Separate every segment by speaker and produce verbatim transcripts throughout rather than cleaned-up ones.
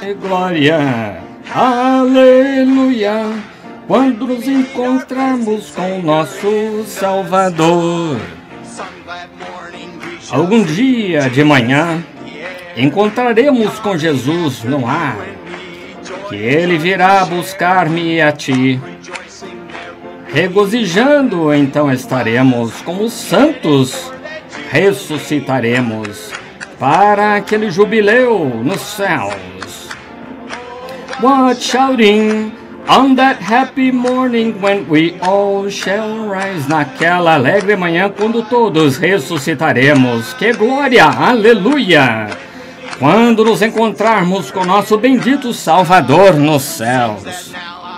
Speaker 1: glória, aleluia, quando nos encontrarmos com o nosso Salvador. Algum dia de manhã, encontraremos com Jesus no ar, que Ele virá buscar-me a ti. Regozijando, então estaremos com os santos, ressuscitaremos para aquele jubileu nos céus. What shouting on that happy morning when we all shall rise. Naquela alegre manhã quando todos ressuscitaremos. Que glória, aleluia! Quando nos encontrarmos com nosso bendito Salvador nos céus.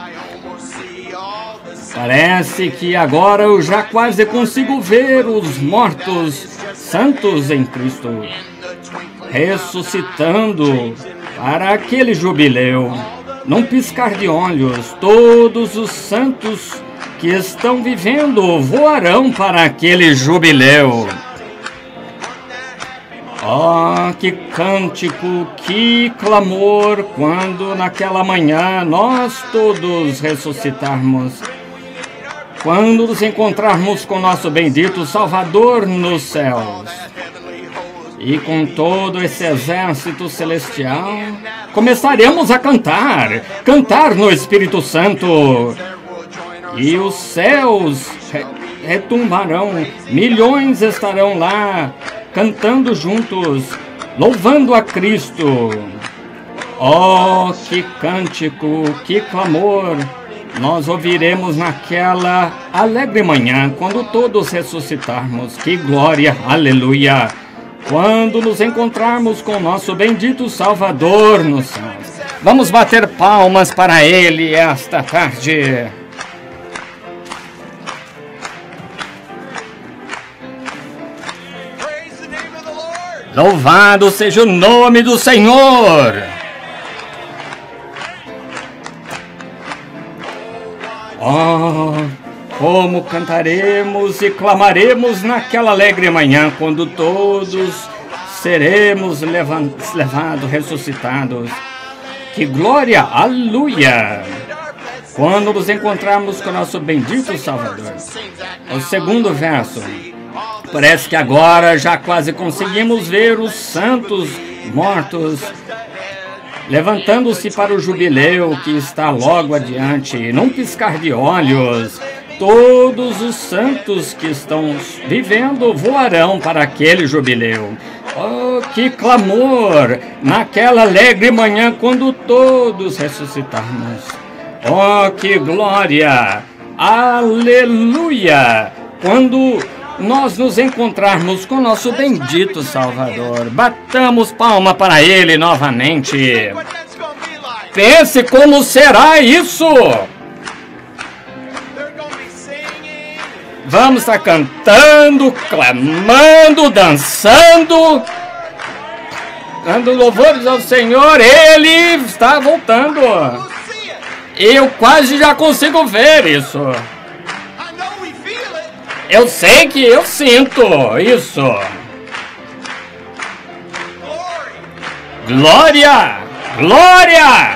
Speaker 1: Parece que agora eu já quase consigo ver os mortos santos em Cristo ressuscitando para aquele jubileu. Num piscar de olhos, todos os santos que estão vivendo voarão para aquele jubileu. Oh, que cântico, que clamor, quando naquela manhã nós todos ressuscitarmos. Quando nos encontrarmos com nosso bendito Salvador nos céus. E com todo esse exército celestial, começaremos a cantar, cantar no Espírito Santo. E os céus retumbarão, milhões estarão lá, cantando juntos, louvando a Cristo. Oh, que cântico, que clamor nós ouviremos naquela alegre manhã, quando todos ressuscitarmos. Que glória, aleluia! Quando nos encontrarmos com nosso bendito Salvador nos céus. Vamos bater palmas para Ele esta tarde. Louvado seja o nome do Senhor. Oh, como cantaremos e clamaremos naquela alegre manhã, quando todos seremos levados, levados, ressuscitados. Que glória, aleluia! Quando nos encontrarmos com nosso bendito Salvador. O segundo verso. Parece que agora já quase conseguimos ver os santos mortos levantando-se para o jubileu que está logo adiante. Num piscar de olhos, todos os santos que estão vivendo voarão para aquele jubileu. Oh, que clamor naquela alegre manhã quando todos ressuscitarmos. Oh, que glória, aleluia, quando nós nos encontrarmos com nosso bendito Salvador. Batamos palma para Ele novamente. Pense como será isso. Vamos estar cantando, clamando, dançando, dando louvores ao Senhor. Ele está voltando. Eu quase já consigo ver isso. Eu sei que eu sinto isso. Glória! Glória!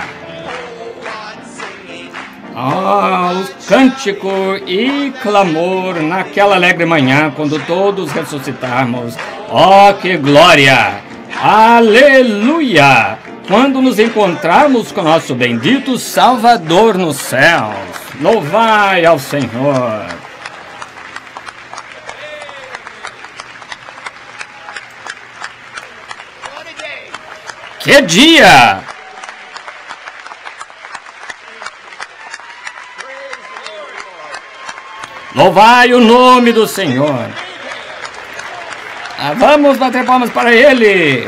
Speaker 1: Ah, o cântico e clamor naquela alegre manhã, quando todos ressuscitarmos. Oh, que glória! Aleluia! Quando nos encontrarmos com nosso bendito Salvador nos céus. Louvai ao Senhor! Que dia! Louvai o nome do Senhor. Ah, vamos bater palmas para Ele.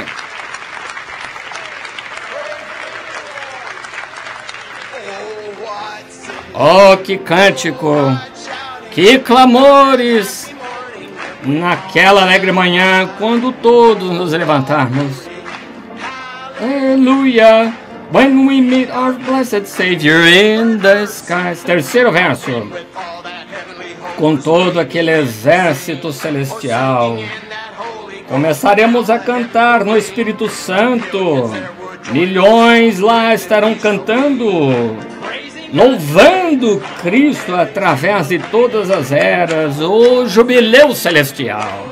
Speaker 1: Oh, que cântico, que clamores naquela alegre manhã, quando todos nos levantarmos. Aleluia. When we meet our blessed Savior in the skies. Terceiro verso. Com todo aquele exército celestial, começaremos a cantar no Espírito Santo. Milhões lá estarão cantando, louvando Cristo através de todas as eras, o jubileu celestial.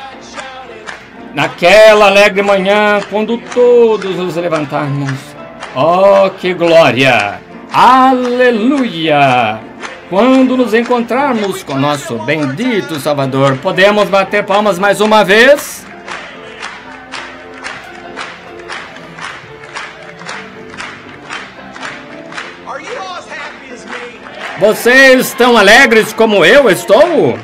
Speaker 1: Naquela alegre manhã, quando todos nos levantarmos, oh, que glória! Aleluia! Quando nos encontrarmos com nosso bendito Salvador, podemos bater palmas mais uma vez? Vocês estão alegres como eu estou?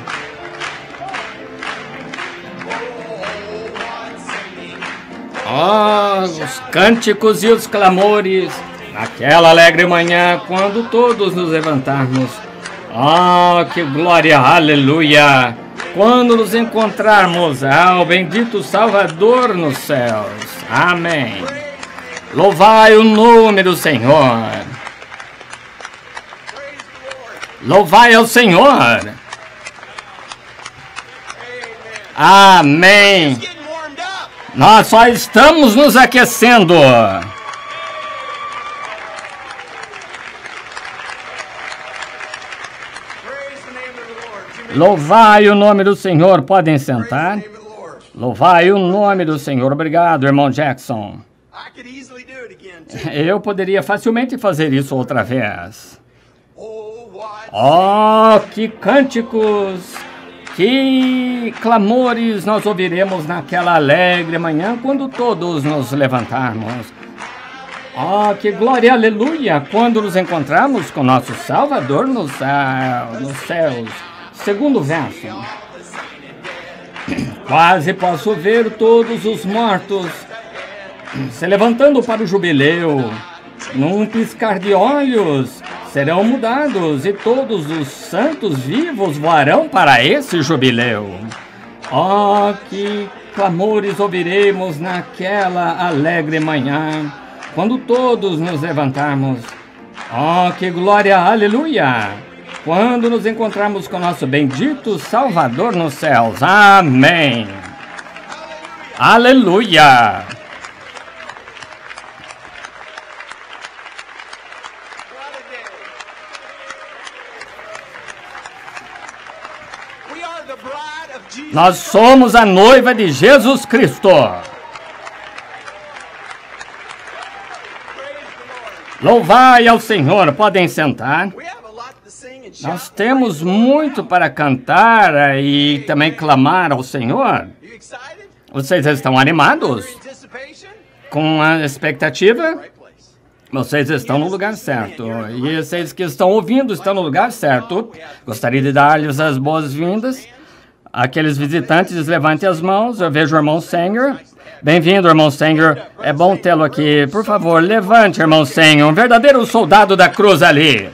Speaker 1: Oh, os cânticos e os clamores, naquela alegre manhã, quando todos nos levantarmos. Oh, que glória, aleluia! Quando nos encontrarmos ao bendito Salvador nos céus. Amém. Louvai o nome do Senhor. Louvai ao Senhor. Amém. Nós só estamos nos aquecendo. Louvai o nome do Senhor. Podem sentar. Louvai o nome do Senhor. Obrigado, irmão Jackson. Eu poderia facilmente fazer isso outra vez. Oh, que cânticos, que clamores nós ouviremos naquela alegre manhã quando todos nos levantarmos. Oh, que glória, aleluia, quando nos encontrarmos com nosso Salvador nos, ah, nos céus. Segundo verso. Quase posso ver todos os mortos se levantando para o jubileu. Num piscar de olhos serão mudados e todos os santos vivos voarão para esse jubileu. Oh, que clamores ouviremos naquela alegre manhã, quando todos nos levantarmos. Oh, que glória, aleluia! Quando nos encontrarmos com nosso bendito Salvador nos céus. Amém. Aleluia! Nós somos a noiva de Jesus Cristo. Louvai ao Senhor. Podem sentar. Nós temos muito para cantar e também clamar ao Senhor. Vocês estão animados? Com a expectativa? Vocês estão no lugar certo. E vocês que estão ouvindo estão no lugar certo. Gostaria de dar-lhes as boas-vindas. Aqueles visitantes, levante as mãos. Eu vejo o irmão Sanger. Bem-vindo, irmão Sanger. É bom tê-lo aqui. Por favor, levante, irmão Sanger. Um verdadeiro soldado da cruz ali.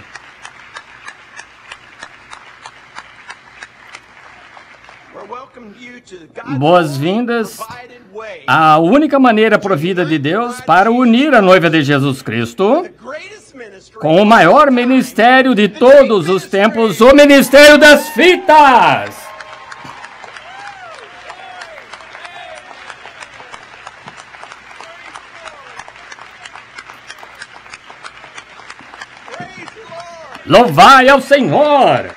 Speaker 1: Boas-vindas à única maneira provida de Deus para unir a noiva de Jesus Cristo com o maior ministério de todos os tempos, o ministério das fitas. Louvai ao Senhor!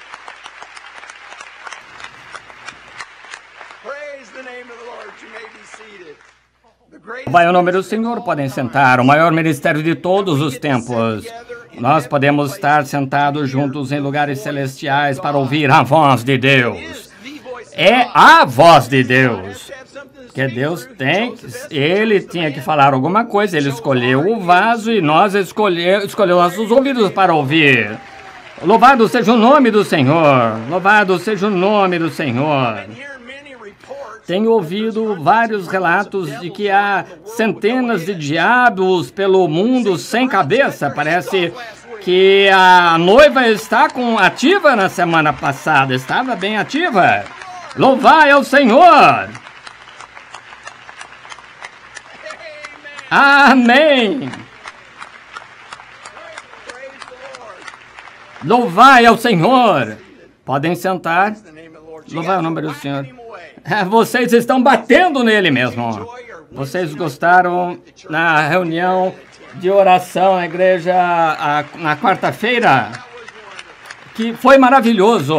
Speaker 1: Louvai o nome do Senhor, podem sentar. O maior ministério de todos os tempos. Nós podemos estar sentados juntos em lugares celestiais para ouvir a voz de Deus. É a voz de Deus. Que Deus tem, Ele tinha que falar alguma coisa, Ele escolheu o vaso e nós escolheu, escolheu nossos ouvidos para ouvir. Louvado seja o nome do Senhor, louvado seja o nome do Senhor. Tenho ouvido vários relatos de que há centenas de diabos pelo mundo sem cabeça. Parece que a noiva está com, ativa na semana passada, estava bem ativa. Louvai ao Senhor! Amém! Louvai ao Senhor! Podem sentar. Louvai o nome do Senhor. Vocês estão batendo nele mesmo. vocês gostaram na reunião de oração na igreja a, na quarta-feira? Que foi maravilhoso.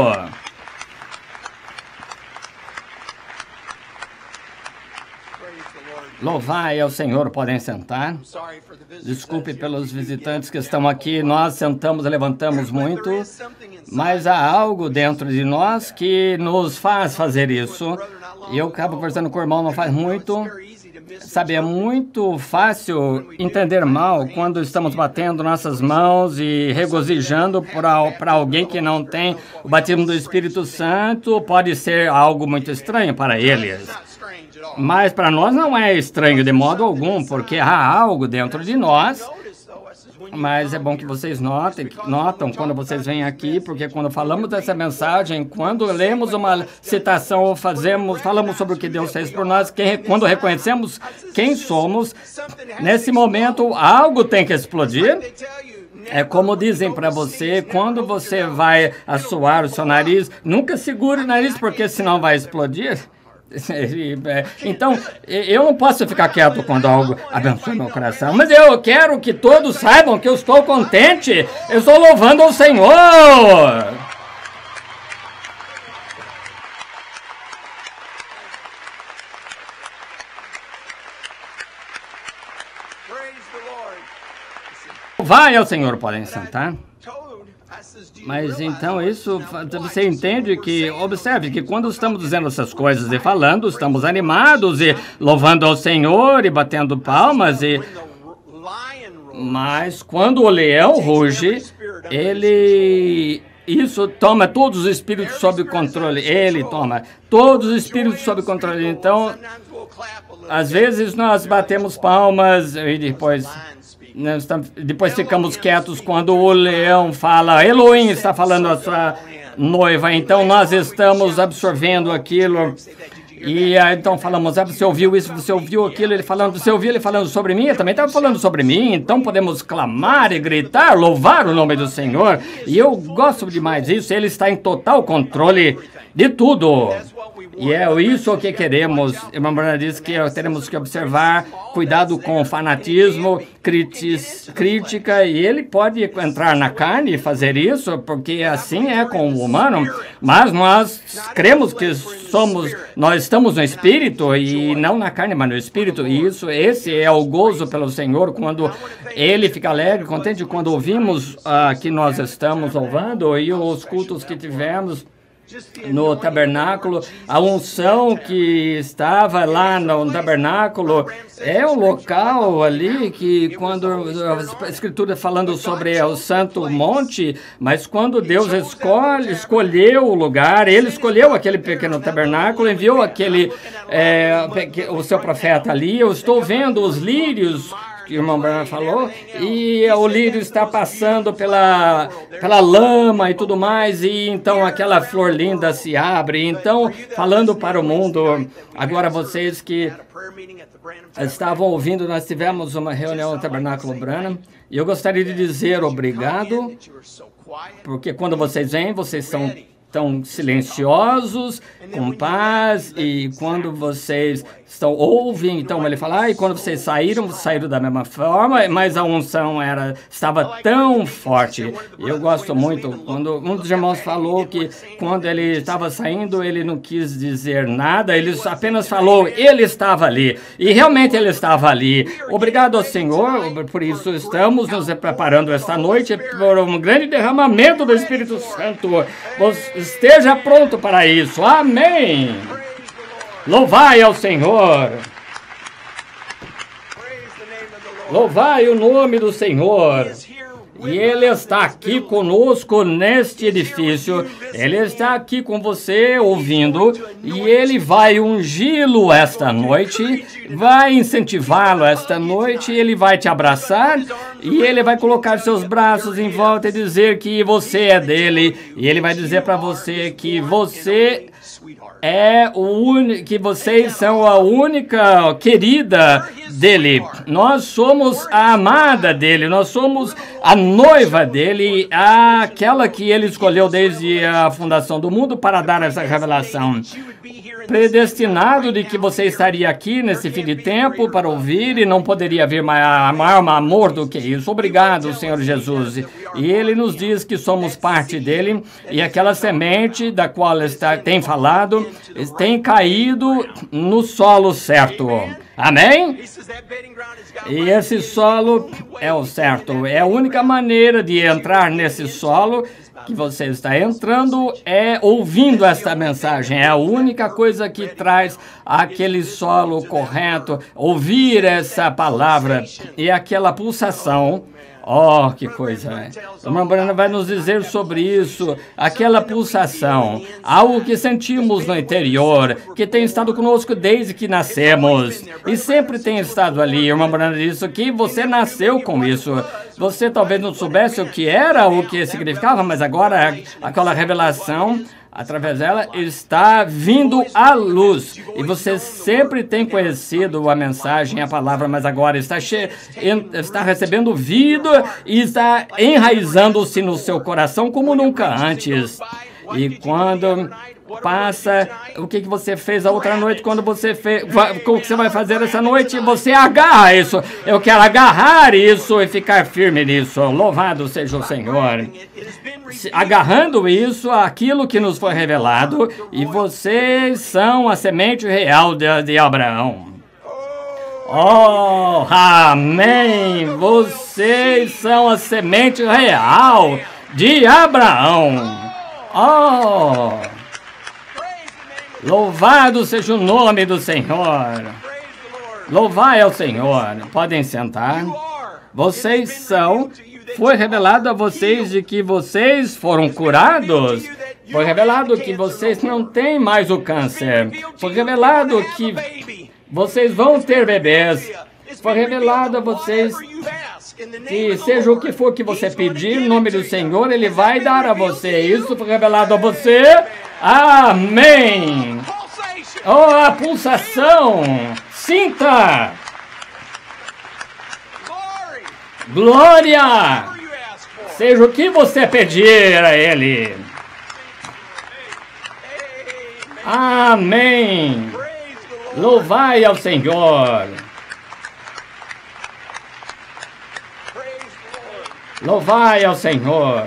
Speaker 1: Louvai ao Senhor, podem sentar. Desculpe pelos visitantes que estão aqui, nós sentamos e levantamos muito, mas há algo dentro de nós que nos faz fazer isso. E eu acabo conversando com o irmão não faz muito. Sabe, é muito fácil entender mal quando estamos batendo nossas mãos e regozijando para alguém que não tem o batismo do Espírito Santo. Pode ser algo muito estranho para eles. Mas para nós não é estranho de modo algum, porque há algo dentro de nós. Mas é bom que vocês notem, notam quando vocês vêm aqui, porque quando falamos dessa mensagem, quando lemos uma citação ou fazemos, falamos sobre o que Deus fez por nós, quem, quando reconhecemos quem somos, nesse momento algo tem que explodir. É como dizem para você, quando você vai assoar o seu nariz, nunca segure o nariz, porque senão vai explodir. Então, eu não posso ficar quieto quando algo abençoa meu coração, mas eu quero que todos saibam que eu estou contente, eu estou louvando ao Senhor. Vai ao Senhor, podem sentar. Mas então isso, você entende que, observe que quando estamos dizendo essas coisas e falando, estamos animados e louvando ao Senhor e batendo palmas, e... mas quando o leão ruge, ele... isso toma todos os espíritos sob controle, ele toma todos os espíritos sob controle. Então, às vezes nós batemos palmas e depois... Depois ficamos quietos quando o leão fala, Elohim está falando a sua noiva, então nós estamos absorvendo aquilo. E então falamos, ah, você ouviu isso, você ouviu aquilo, ele falando, você ouviu ele falando sobre mim, eu também estava falando sobre mim, então podemos clamar e gritar, louvar o nome do Senhor. E eu gosto demais disso, ele está em total controle de tudo. E é isso que queremos. Irmã Bruna diz que teremos que observar, cuidado com o fanatismo, critis, crítica, e ele pode entrar na carne e fazer isso, porque assim é com o humano, mas nós cremos que somos, nós estamos no Espírito, e não na carne, mas no Espírito, e isso, esse é o gozo pelo Senhor, quando ele fica alegre, contente, quando ouvimos uh, que nós estamos louvando, e os cultos que tivemos no tabernáculo, a unção que estava lá no tabernáculo, é o local ali que quando a Escritura falando sobre o Santo Monte, mas quando Deus escolhe, escolheu o lugar, ele escolheu aquele pequeno tabernáculo, enviou aquele, é, o seu profeta ali, eu estou vendo os lírios, que o irmão Branham falou, e o lírio está passando pela, pela lama e tudo mais, e então aquela flor linda se abre. Então, falando para o mundo, agora vocês que estavam ouvindo, nós tivemos uma reunião no Tabernáculo Branham, e eu gostaria de dizer obrigado, porque quando vocês vêm, vocês são tão silenciosos, com paz, e quando vocês estão, ouvem, então ele fala, ah, e quando vocês saíram, saíram da mesma forma, mas a unção era, estava tão forte. Eu gosto muito, quando um dos irmãos falou que quando ele estava saindo, ele não quis dizer nada, ele apenas falou, ele estava ali, e realmente ele estava ali. Obrigado ao Senhor, por isso estamos nos preparando esta noite por um grande derramamento do Espírito Santo. Esteja pronto para isso. Amém. Louvai ao Senhor. Louvai o nome do Senhor. E Ele está aqui conosco neste edifício. Ele está aqui com você ouvindo. E Ele vai ungí-lo esta noite. Vai incentivá-lo esta noite. Ele vai te abraçar. E Ele vai colocar seus braços em volta e dizer que você é dele. E Ele vai dizer para você que você é o único, que vocês são a única querida dele. Nós somos a amada dele, nós somos a noiva dele, aquela que ele escolheu desde a fundação do mundo para dar essa revelação. Predestinado de que você estaria aqui nesse fim de tempo para ouvir e não poderia haver maior, maior amor do que isso. Obrigado, Senhor Jesus. E ele nos diz que somos parte dele e aquela semente da qual está, tem falado tem caído no solo certo. Amém? E esse solo é o certo. É a única maneira de entrar nesse solo que você está entrando é ouvindo esta mensagem. É a única coisa que traz aquele solo correto, ouvir essa palavra e aquela pulsação. Oh, que coisa, né? O irmão Branham vai nos dizer sobre isso, aquela pulsação, algo que sentimos no interior, que tem estado conosco desde que nascemos, e sempre tem estado ali. O irmão Branham disse que você nasceu com isso. Você talvez não soubesse o que era, o que significava, mas agora aquela revelação, através dela, está vindo à luz. E você sempre tem conhecido a mensagem, a palavra, mas agora está, che está recebendo vida e está enraizando-se no seu coração como nunca antes. E quando passa, o que, que você fez a outra noite, quando você fez, o que você vai fazer essa noite, você agarra isso. Eu quero agarrar isso e ficar firme nisso. Louvado seja o Senhor. Agarrando isso, aquilo que nos foi revelado, e vocês são a semente real de, de Abraão. Oh, amém! Vocês são a semente real de Abraão. Oh! Louvado seja o nome do Senhor. Louvai ao Senhor. Podem sentar. Vocês são... Foi revelado a vocês de que vocês foram curados. Foi revelado que vocês não têm mais o câncer. Foi revelado que vocês vão ter bebês. Foi revelado a vocês que seja o que for que você pedir, em nome do Senhor, Ele vai dar a você. Isso foi revelado a você. Amém. Oh, a pulsação. Sinta. Glória. Seja o que você pedir a Ele. Amém. Louvai ao Senhor. Louvai ao Senhor.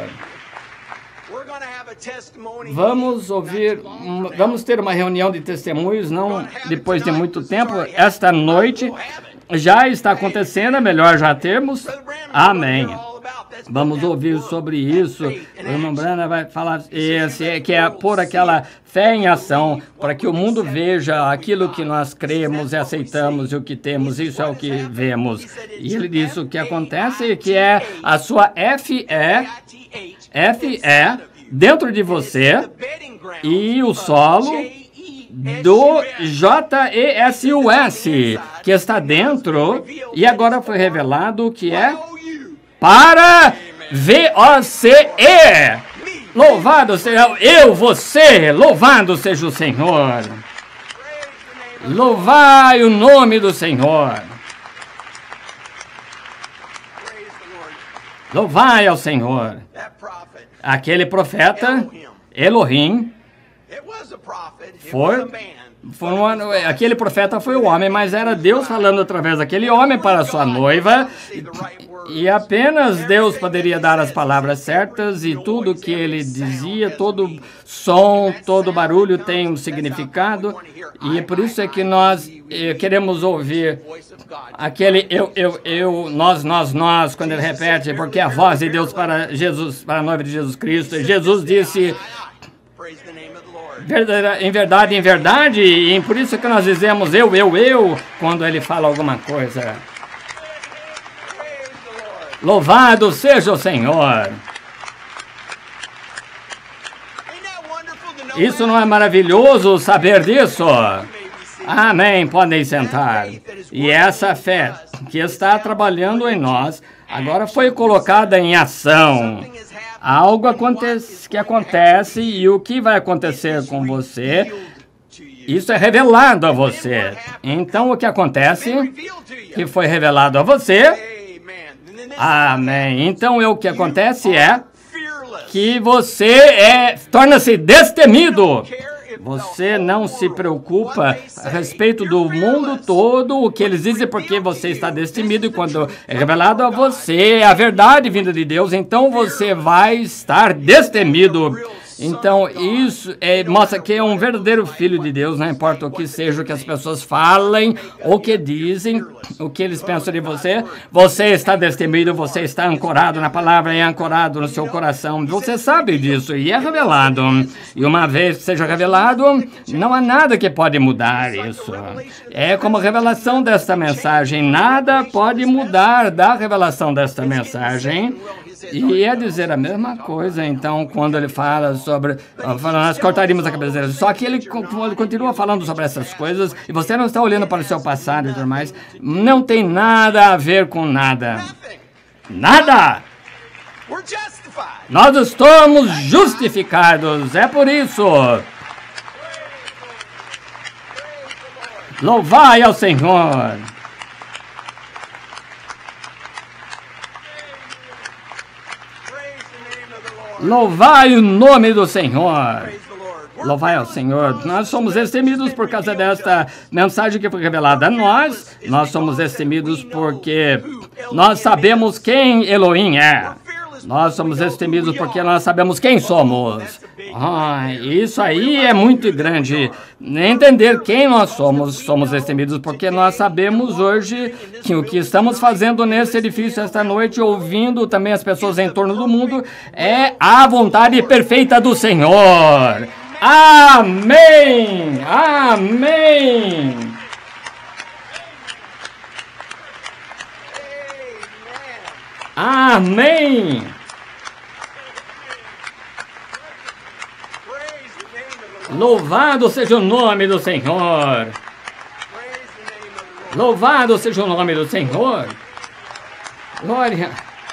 Speaker 1: Vamos ouvir, vamos ter uma reunião de testemunhos, não depois de muito tempo, esta noite. Já está acontecendo, é melhor já termos. Amém. Vamos ouvir sobre isso. O irmão Branham vai falar esse, que é pôr aquela fé em ação, para que o mundo veja aquilo que nós cremos e aceitamos e o que temos. Isso é o que vemos. E ele disse o que acontece, que é a sua F E, F E dentro de você e o solo do J E S U S, que está dentro, e agora foi revelado que é para V O C E. Louvado seja eu, você, louvado seja o Senhor. Louvai o nome do Senhor. Louvai ao Senhor. Aquele profeta, Elohim, foi, foi um, aquele profeta foi o homem, mas era Deus falando através daquele homem para a sua noiva, e, e apenas Deus poderia dar as palavras certas, e tudo que ele dizia, todo som, todo barulho tem um significado, e por isso é que nós eh, queremos ouvir aquele eu, eu, eu, nós, nós, nós, quando ele repete, porque é a voz de Deus para Jesus, para a noiva de Jesus Cristo. Jesus disse, em verdade, em verdade, e por isso que nós dizemos eu, eu, eu, quando ele fala alguma coisa. Louvado seja o Senhor. Isso não é maravilhoso saber disso? Amém, podem sentar. E essa fé que está trabalhando em nós, agora foi colocada em ação. Algo acontece, que acontece e o que vai acontecer com você, isso é revelado a você. Então o que acontece? que foi revelado a você. Amém. Então, o que acontece é que você é, torna-se destemido. Você não se preocupa a respeito do mundo todo, o que eles dizem, porque você está destemido, e quando é revelado a você a verdade vinda de Deus, então você vai estar destemido. Então, isso é, mostra que é um verdadeiro filho de Deus, não importa o que seja, o que as pessoas falem, o que dizem, o que eles pensam de você. Você está destemido, você está ancorado na palavra, é ancorado no seu coração. Você sabe disso e é revelado. E uma vez que seja revelado, não há nada que pode mudar isso. É como a revelação desta mensagem. Nada pode mudar da revelação desta mensagem. E é dizer a mesma coisa, então, quando ele fala sobre, nós cortaríamos a cabeça dele. Só que ele continua falando sobre essas coisas, e você não está olhando para o seu passado e tudo mais. Não tem nada a ver com nada. Nada! Nós estamos justificados, é por isso. Louvai ao Senhor. Louvai o nome do Senhor. Louvai ao Senhor. Nós somos destemidos por causa desta mensagem que foi revelada a nós. Nós somos destemidos porque nós sabemos quem Elohim é. Nós somos destemidos porque nós sabemos quem somos. Ah, isso aí é muito grande. Entender quem nós somos. Somos destemidos porque nós sabemos hoje que o que estamos fazendo nesse edifício esta noite, ouvindo também as pessoas em torno do mundo, é a vontade perfeita do Senhor. Amém! Amém! Amém! Louvado seja o nome do Senhor! Louvado seja o nome do Senhor! Glória!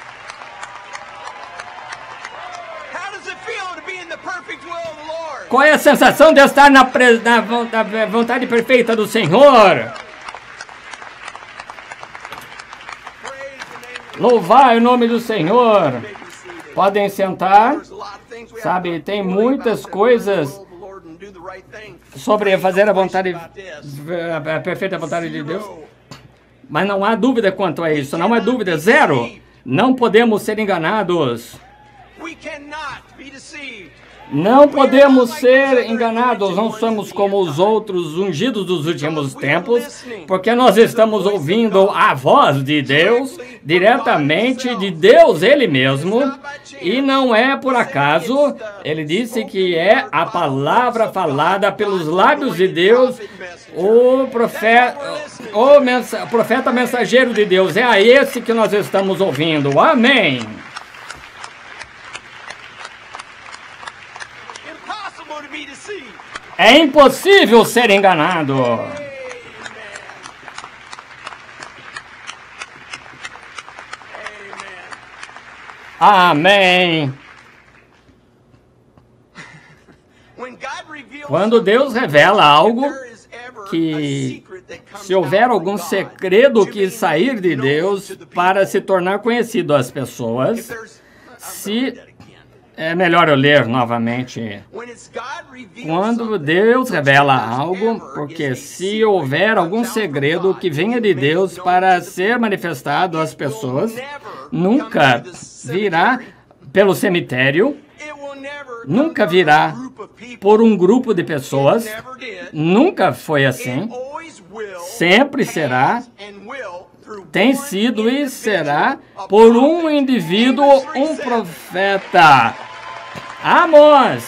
Speaker 1: Qual é a sensação de estar na, pres... na vontade perfeita do Senhor? Louvai o nome do Senhor. Podem sentar. Sabe, tem muitas coisas sobre fazer a vontade, a perfeita vontade de Deus. Mas não há dúvida quanto a isso. Não há dúvida, zero. Não podemos ser enganados. Não podemos ser enganados, não somos como os outros ungidos dos últimos tempos, porque nós estamos ouvindo a voz de Deus, diretamente de Deus Ele mesmo, e não é por acaso. Ele disse que é a palavra falada pelos lábios de Deus, o profeta, o mensa, profeta mensageiro de Deus. É a esse que nós estamos ouvindo. Amém. É impossível ser enganado. Amém. Quando Deus revela algo, que se houver algum segredo que sair de Deus para se tornar conhecido às pessoas, se... É melhor eu ler novamente. Quando Deus revela algo, porque se houver algum segredo que venha de Deus para ser manifestado às pessoas, nunca virá pelo cemitério, nunca virá por um grupo de pessoas, nunca foi assim, sempre será, tem sido e será por um indivíduo, um profeta. Amós.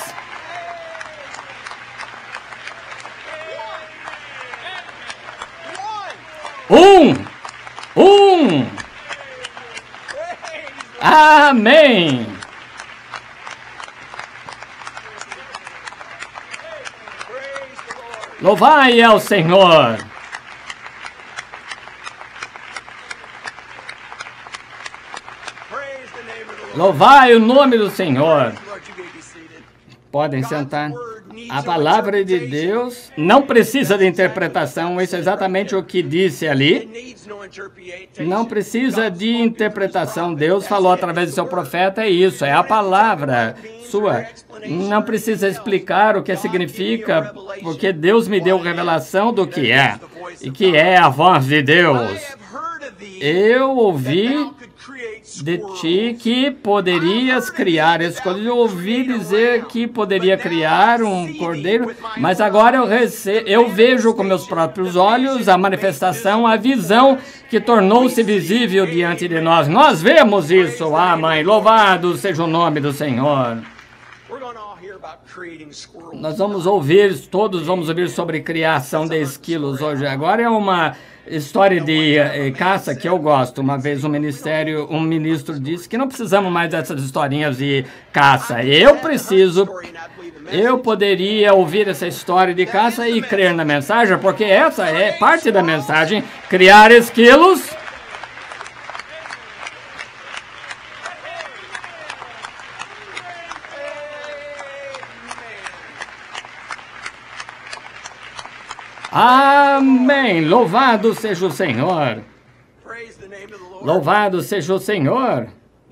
Speaker 1: Um. Um. Amém. Louvai ao Senhor. Louvai o nome do Senhor. Podem sentar. A palavra de Deus não precisa de interpretação, isso é exatamente o que disse ali. Não precisa de interpretação. Deus falou através do seu profeta, é isso, é a palavra sua. Não precisa explicar o que significa, porque Deus me deu revelação do que é, e que é a voz de Deus. Eu ouvi de ti que poderias criar escolhas. Eu ouvi dizer que poderia criar um cordeiro, mas agora eu, rece... eu vejo com meus próprios olhos a manifestação, a visão que tornou-se visível diante de nós. Nós vemos isso. Ah, mãe, louvado seja o nome do Senhor. Nós vamos ouvir, todos vamos ouvir sobre criação de esquilos hoje. Agora é uma história de eh, caça que eu gosto. Uma vez um ministério, um ministro disse que não precisamos mais dessas historinhas de caça. Eu preciso, eu poderia ouvir essa história de caça e crer na mensagem, porque essa é parte da mensagem, criar esquilos. Amém! Louvado seja o Senhor! Louvado seja o Senhor!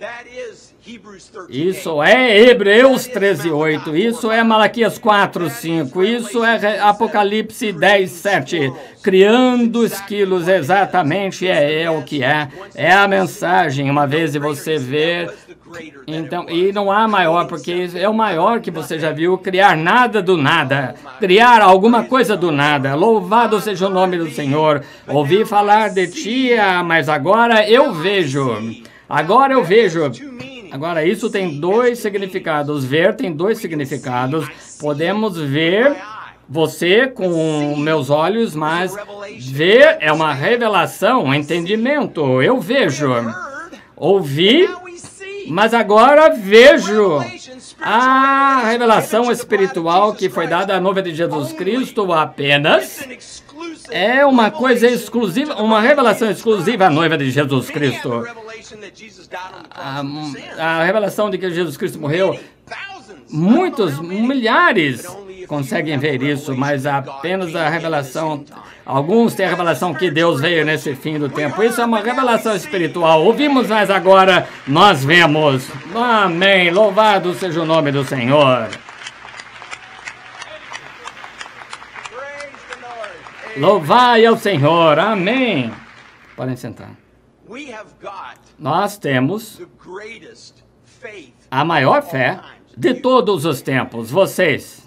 Speaker 1: Isso é Hebreus treze, oito. Isso é Malaquias quatro, cinco. Isso é Apocalipse dez, sete. Criando esquilos, exatamente é, é o que é. É a mensagem. Uma vez você ver... Então, e não há maior, porque é o maior que você já viu, criar nada do nada, criar alguma coisa do nada. Louvado seja o nome do Senhor. Ouvi falar de ti, mas agora eu vejo. Agora eu vejo. Agora, isso tem dois significados. Ver tem dois significados. Podemos ver você com meus olhos, mas ver é uma revelação, um entendimento. Eu vejo. Ouvi. Mas agora vejo a revelação espiritual que foi dada à noiva de Jesus Cristo apenas. É uma coisa exclusiva, uma revelação exclusiva à noiva de Jesus Cristo. A, a revelação de que Jesus Cristo morreu, muitos, milhares conseguem ver isso, mas apenas a revelação... Alguns têm a revelação que Deus veio nesse fim do tempo. Isso é uma revelação espiritual. Ouvimos, mas agora nós vemos. Amém. Louvado seja o nome do Senhor. Louvai ao Senhor. Amém. Podem sentar. Nós temos a maior fé de todos os tempos. Vocês.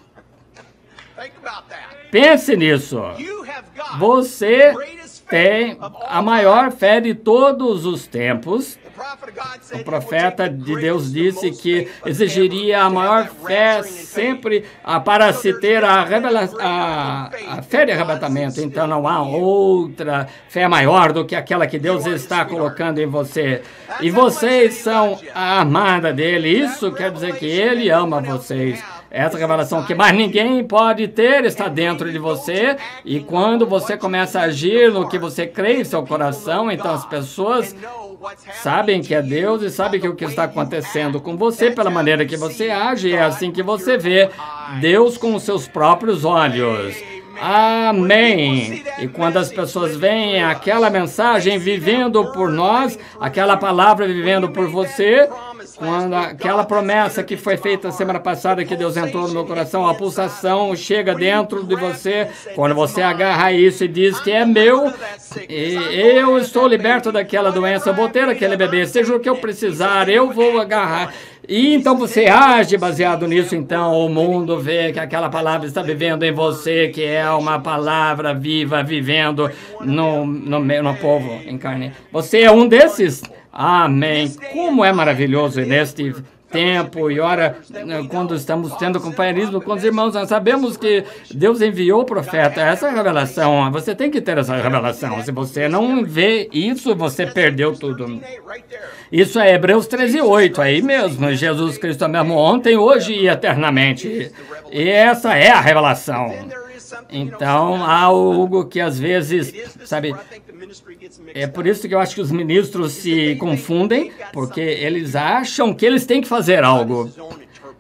Speaker 1: Pense nisso. Você tem a maior fé de todos os tempos. O profeta de Deus disse que exigiria a maior fé sempre para se ter a, revelação, a, a fé de arrebatamento. Então não há outra fé maior do que aquela que Deus está colocando em você. E vocês são a amada dele. Isso quer dizer que ele ama vocês. Essa revelação que mais ninguém pode ter está dentro de você. E quando você começa a agir no que você crê em seu coração, então as pessoas sabem que é Deus e sabem que o que está acontecendo com você pela maneira que você age. É assim que você vê Deus com os seus próprios olhos. Amém. E quando as pessoas veem aquela mensagem vivendo por nós, aquela palavra vivendo por você, quando aquela promessa que foi feita semana passada, que Deus entrou no meu coração, a pulsação chega dentro de você, quando você agarra isso e diz que é meu, e eu estou liberto daquela doença, eu vou ter aquele bebê, seja o que eu precisar, eu vou agarrar. E então você age baseado nisso, então o mundo vê que aquela palavra está vivendo em você, que é uma palavra viva, vivendo no, no, no povo em carne. Você é um desses? Amém. Como é maravilhoso neste tempo e ora, quando estamos tendo companheirismo com os irmãos, nós sabemos que Deus enviou o profeta. Essa revelação, você tem que ter essa revelação. Se você não vê isso, você perdeu tudo. Isso é Hebreus treze, oito, aí mesmo. Jesus Cristo é mesmo ontem, hoje e eternamente. E essa é a revelação. Então, há algo que às vezes, sabe, é por isso que eu acho que os ministros se confundem, porque eles acham que eles têm que fazer algo.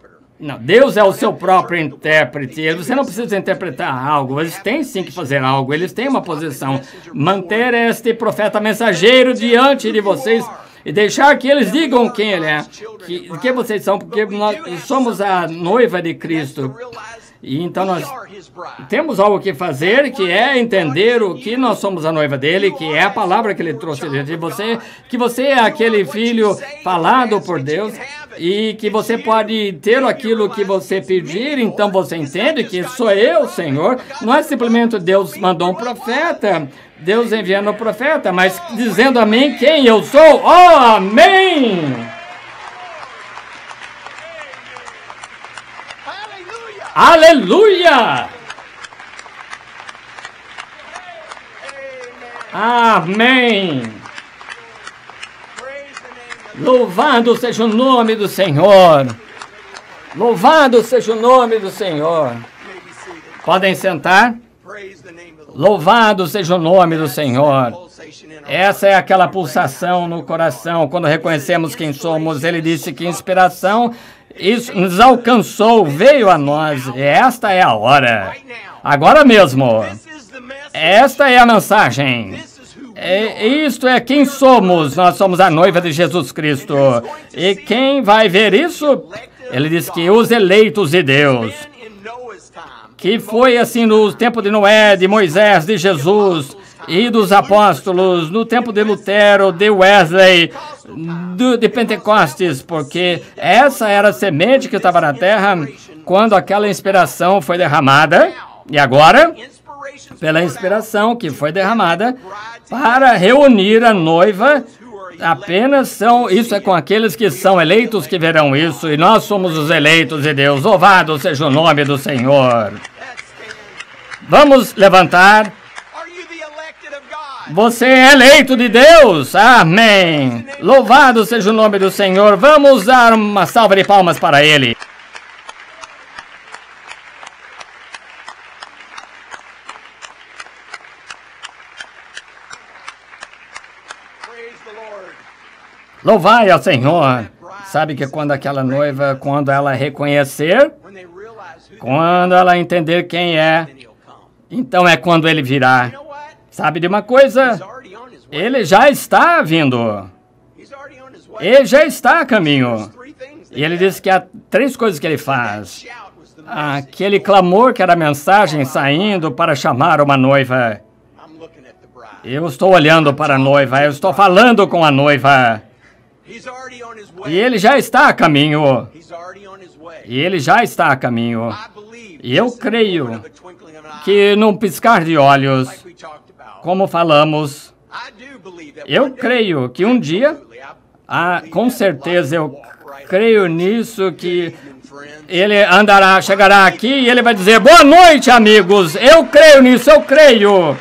Speaker 1: Não, Deus é o seu próprio intérprete. Você não precisa interpretar algo. Eles têm sim que fazer algo. Eles têm uma posição. Manter este profeta mensageiro diante de vocês e deixar que eles digam quem ele é, que, quem vocês são, porque nós somos a noiva de Cristo. E então nós temos algo que fazer, que é entender o que nós somos a noiva dele, que é a palavra que ele trouxe de você, que você é aquele filho falado por Deus e que você pode ter aquilo que você pedir. Então você entende que sou eu, Senhor. Não é simplesmente Deus mandou um profeta, Deus enviando um profeta, mas dizendo a mim quem eu sou. Oh, amém! Aleluia! Amém! Louvado seja o nome do Senhor! Louvado seja o nome do Senhor! Podem sentar? Louvado seja o nome do Senhor! Essa é aquela pulsação no coração, quando reconhecemos quem somos. Ele disse que inspiração isso nos alcançou, veio a nós. Esta é a hora. Agora mesmo. Esta é a mensagem. É, isto é quem somos. Nós somos a noiva de Jesus Cristo. E quem vai ver isso? Ele diz que os eleitos de Deus. Que foi assim no tempo de Noé, de Moisés, de Jesus e dos apóstolos, no tempo de Lutero, de Wesley, do, de Pentecostes, porque essa era a semente que estava na terra quando aquela inspiração foi derramada. E agora, pela inspiração que foi derramada, para reunir a noiva, apenas são, isso é com aqueles que são eleitos que verão isso, e nós somos os eleitos de Deus. Louvado seja o nome do Senhor. Vamos levantar. Você é eleito de Deus. Amém. Louvado seja o nome do Senhor. Vamos dar uma salva de palmas para Ele. Louvai ao Senhor. Sabe que quando aquela noiva, quando ela reconhecer, quando ela entender quem é, então é quando Ele virá. Sabe de uma coisa? Ele já está vindo. Ele já está a caminho. E ele diz que há três coisas que ele faz. Aquele clamor que era a mensagem saindo para chamar uma noiva. Eu estou olhando para a noiva, eu estou falando com a noiva. E ele já está a caminho. E ele já está a caminho. E eu creio que num piscar de olhos, como falamos, eu creio que um dia, ah, com certeza eu creio nisso, que ele andará, chegará aqui e ele vai dizer, boa noite, amigos, eu creio nisso, eu creio.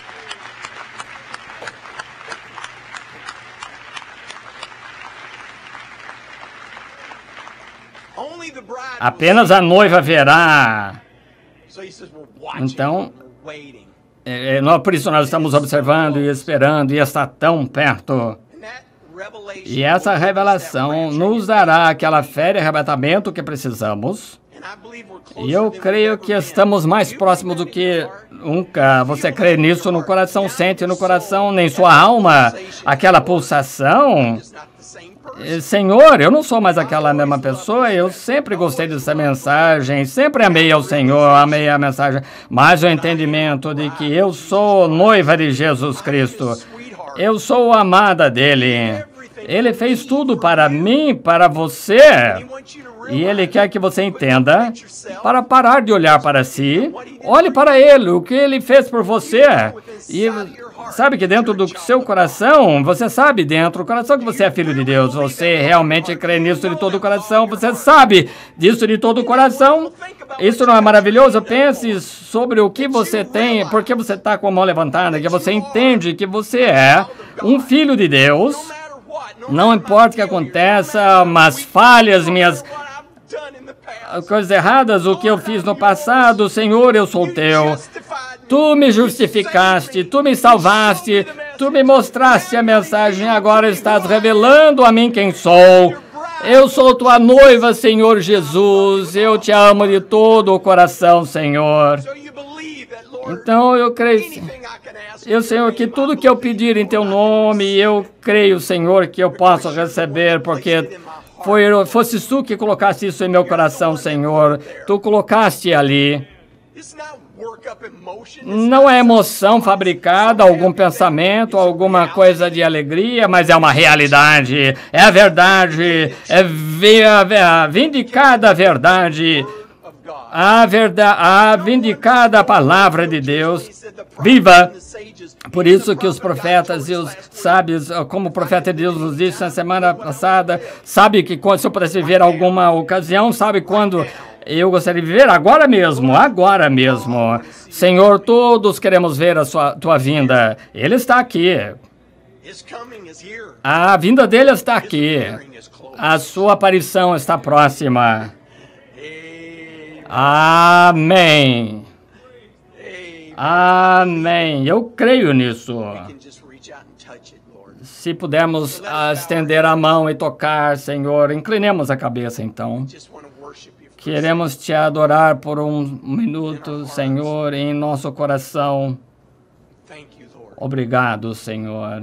Speaker 1: Apenas a noiva verá. Então, é, nós, por isso nós estamos observando e esperando e está tão perto. E essa revelação nos dará aquela fé de arrebatamento que precisamos. E eu creio que estamos mais próximos do que nunca. Você crê nisso no coração, sente no coração, nem sua alma, aquela pulsação. Senhor, eu não sou mais aquela mesma pessoa, eu sempre gostei dessa mensagem, sempre amei ao Senhor, amei a mensagem, mas o entendimento de que eu sou noiva de Jesus Cristo, eu sou amada dele, ele fez tudo para mim, para você, e ele quer que você entenda, para parar de olhar para si, olhe para ele, o que ele fez por você, e sabe que dentro do seu coração, você sabe dentro do coração que você é filho de Deus, você realmente crê nisso de todo o coração, você sabe disso de todo o coração, isso não é maravilhoso? Pense sobre o que você tem, por que você está com a mão levantada, que você entende que você é um filho de Deus, não importa o que aconteça, mas falhas, minhas coisas erradas, o que eu fiz no passado, Senhor, eu sou teu. Tu me justificaste, tu me salvaste, tu me mostraste a mensagem, agora estás revelando a mim quem sou. Eu sou tua noiva, Senhor Jesus. Eu te amo de todo o coração, Senhor. Então eu creio, eu, Senhor, que tudo que eu pedir em teu nome, eu creio, Senhor, que eu posso receber, porque foi, fosses tu que colocaste isso em meu coração, Senhor. Tu colocaste ali. Não é emoção fabricada, algum pensamento, alguma coisa de alegria, mas é uma realidade, é a verdade, é a vindicada verdade, a verdade, a vindicada palavra de Deus, viva. Por isso que os profetas e os sábios, como o profeta de Deus nos disse na semana passada, sabe que se eu pudesse viver alguma ocasião, sabe quando... Eu gostaria de viver agora mesmo, agora mesmo. Senhor, todos queremos ver a sua, tua vinda. Ele está aqui. A vinda dele está aqui. A sua aparição está próxima. Amém. Amém. Eu creio nisso. Se pudermos uh, estender a mão e tocar, Senhor, inclinemos a cabeça então. Queremos te adorar por um minuto, Senhor, em nosso coração. Obrigado, Senhor.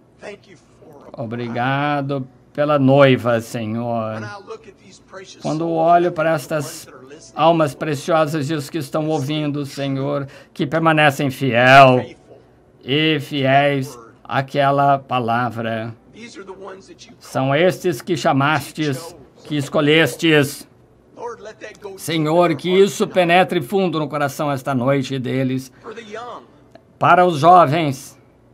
Speaker 1: Obrigado pela noiva, Senhor. Quando olho para estas almas preciosas e os que estão ouvindo, Senhor, que permanecem fiel e fiéis àquela palavra. São estes que chamastes, que escolhestes. Senhor, que isso penetre fundo no coração esta noite deles, para os jovens,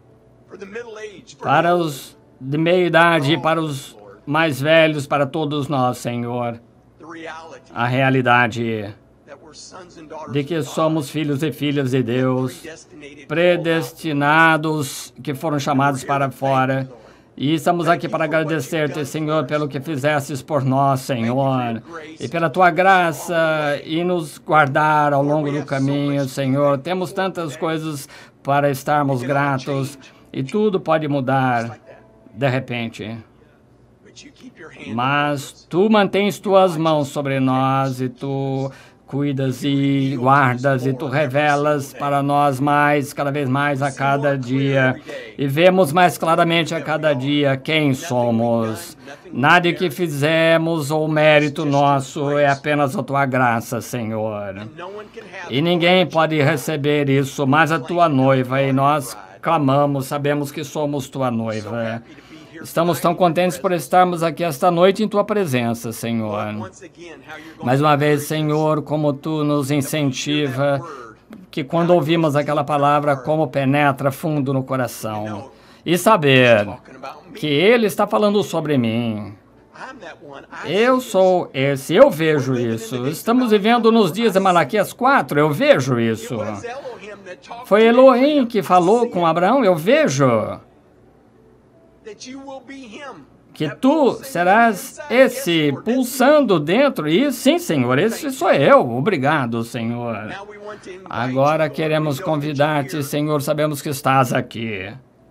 Speaker 1: para os de meia idade, para os mais velhos, para todos nós, Senhor, a realidade de que somos filhos e filhas de Deus, predestinados, que foram chamados para fora. E estamos aqui para agradecer-te, Senhor, pelo que fizestes por nós, Senhor, e pela tua graça e nos guardar ao longo do caminho, Senhor. Temos tantas coisas para estarmos gratos e tudo pode mudar de repente. Mas tu mantens tuas mãos sobre nós e tu cuidas e guardas e tu revelas para nós mais, cada vez mais a cada dia. E vemos mais claramente a cada dia quem somos. Nada que fizemos ou mérito nosso, é apenas a tua graça, Senhor. E ninguém pode receber isso, mas a tua noiva, e nós clamamos, sabemos que somos tua noiva. Estamos tão contentes por estarmos aqui esta noite em tua presença, Senhor. Mais uma vez, Senhor, como tu nos incentiva, que quando ouvimos aquela palavra, como penetra fundo no coração. E saber que Ele está falando sobre mim. Eu sou esse, eu vejo isso. Estamos vivendo nos dias de Malaquias quatro, eu vejo isso. Foi Elohim que falou com Abraão, eu vejo. Que tu serás esse, pulsando dentro. E sim, Senhor, esse sou eu. Obrigado, Senhor. Agora queremos convidar-te, Senhor, sabemos que estás aqui.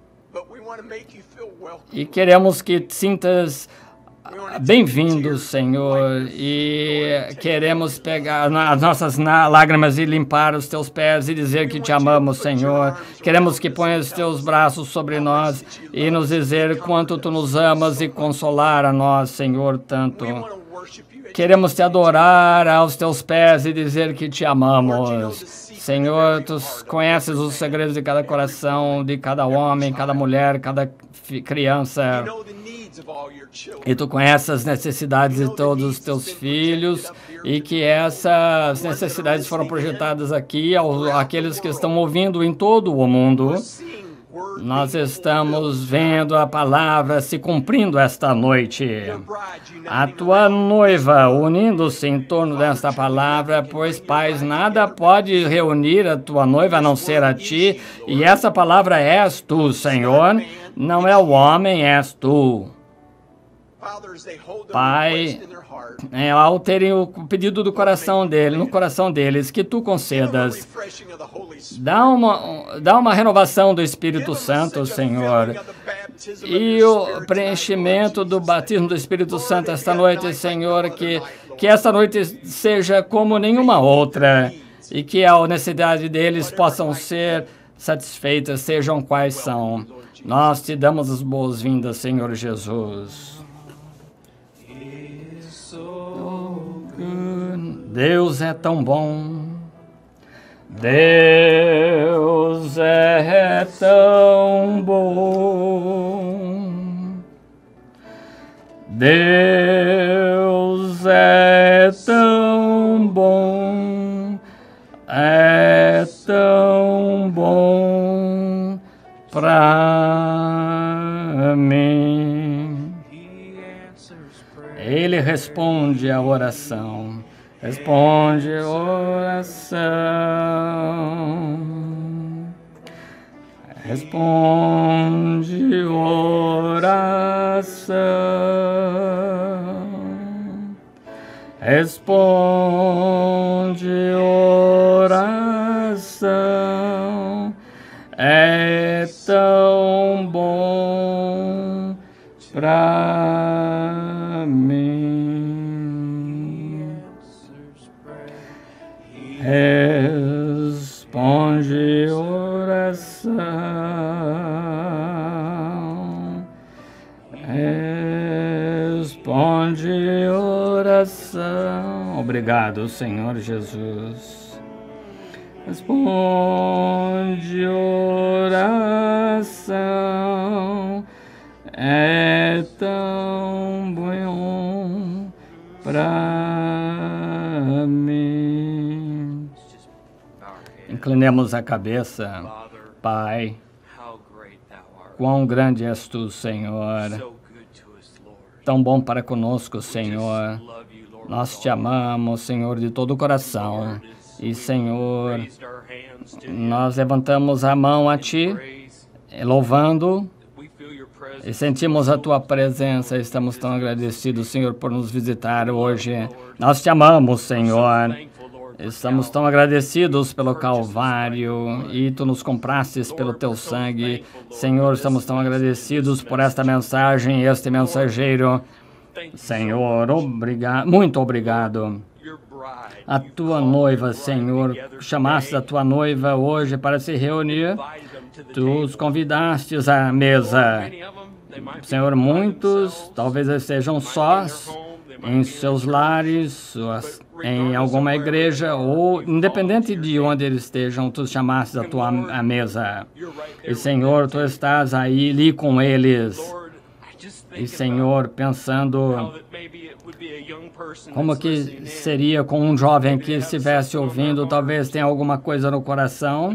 Speaker 1: E queremos que te sintas bem-vindo, Senhor, e queremos pegar as nossas lágrimas e limpar os teus pés e dizer que te amamos, Senhor. Queremos que ponhas os teus braços sobre nós e nos dizer quanto tu nos amas e consolar a nós, Senhor, tanto. Queremos te adorar aos teus pés e dizer que te amamos. Senhor, tu conheces os segredos de cada coração, de cada homem, cada mulher, cada criança. E tu conheces as necessidades de todos os teus filhos e que essas necessidades foram projetadas aqui aos, àqueles que estão ouvindo em todo o mundo. Nós estamos vendo a palavra se cumprindo esta noite. A tua noiva unindo-se em torno desta palavra, pois, pais, nada pode reunir a tua noiva a não ser a ti, e essa palavra és tu, Senhor. Não é o homem, és tu. Pai, é, ao terem o pedido do coração dele, no coração deles, que tu concedas. Dá uma, dá uma renovação do Espírito Santo, Senhor. e o preenchimento do batismo do Espírito Santo esta noite, Senhor, que, que esta noite seja como nenhuma outra e que a necessidade deles possam ser satisfeitas, sejam quais são. Nós te damos as boas-vindas, Senhor Jesus. Deus é tão bom, Deus é tão bom, Deus é tão bom, é tão bom pra mim. Ele responde a oração. Responde oração, responde oração, responde oração, é tão bom pra mim. Responde oração, responde oração. Obrigado, Senhor Jesus. Responde oração, é tão bom pra mim. Inclinemos a cabeça. Pai, quão grande és tu, Senhor. Tão bom para conosco, Senhor. Nós te amamos, Senhor, de todo o coração. E, Senhor, nós levantamos a mão a Ti, louvando, e sentimos a Tua presença. Estamos tão agradecidos, Senhor, por nos visitar hoje. Nós te amamos, Senhor. Estamos tão agradecidos pelo Calvário e Tu nos comprastes pelo Teu sangue. Senhor, estamos tão agradecidos por esta mensagem, este mensageiro. Senhor, obrigado, muito obrigado. A Tua noiva, Senhor, chamaste a Tua noiva hoje para se reunir. Tu os convidastes à mesa. Senhor, muitos talvez estejam sós em seus lares, em alguma igreja, ou independente de onde eles estejam, Tu chamaste a Tua a mesa. E, Senhor, Tu estás aí, ali com eles. E, Senhor, pensando como que seria com um jovem que estivesse ouvindo, talvez tenha alguma coisa no coração,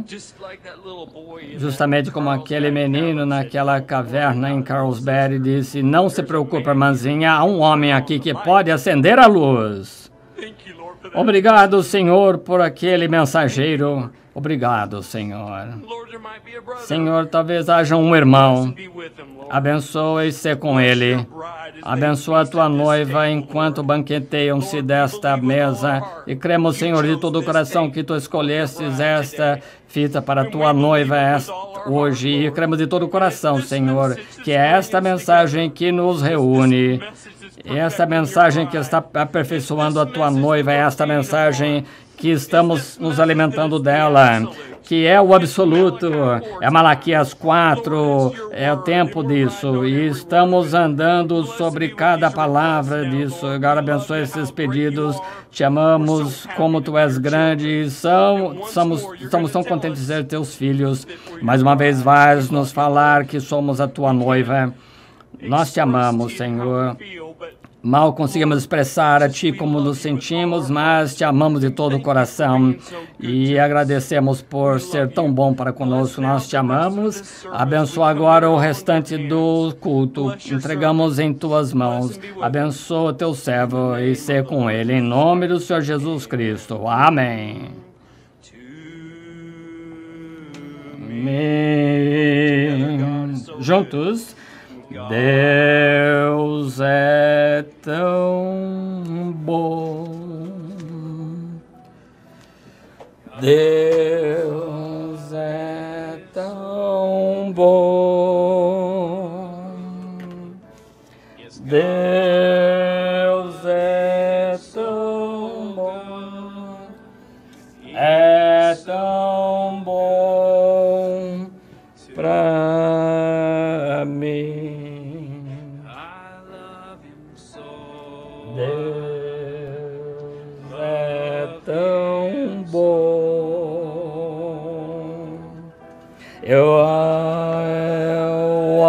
Speaker 1: justamente como aquele menino naquela caverna em Carlsbad disse: não se preocupe, irmãzinha, há um homem aqui que pode acender a luz. Obrigado, Senhor, por aquele mensageiro. Obrigado, Senhor. Senhor, talvez haja um irmão. Abençoe-se com ele. Abençoa a Tua noiva enquanto banqueteiam-se desta mesa. E cremos, Senhor, de todo o coração que Tu escolhestes esta fita para a Tua noiva esta, hoje. E cremos de todo o coração, Senhor, que é esta mensagem que nos reúne. E esta mensagem que está aperfeiçoando a Tua noiva, é esta mensagem que estamos nos alimentando dela, que é o absoluto, é Malaquias quatro, é o tempo disso, e estamos andando sobre cada palavra disso. Agora abençoe esses pedidos, te amamos como Tu és grande, e são, somos, estamos tão contentes de ser Teus filhos. Mais uma vez vais nos falar que somos a Tua noiva. Nós te amamos, Senhor. Mal conseguimos expressar a Ti como nos sentimos, mas Te amamos de todo o coração e agradecemos por ser tão bom para conosco. Nós Te amamos. Abençoa agora o restante do culto. Entregamos em Tuas mãos. Abençoa Teu servo e ser com ele. Em nome do Senhor Jesus Cristo. Amém. Amém. Juntos. Deus é tão bom, Deus é tão bom, é tão bom pra mim. Deus é tão bom. Eu, eu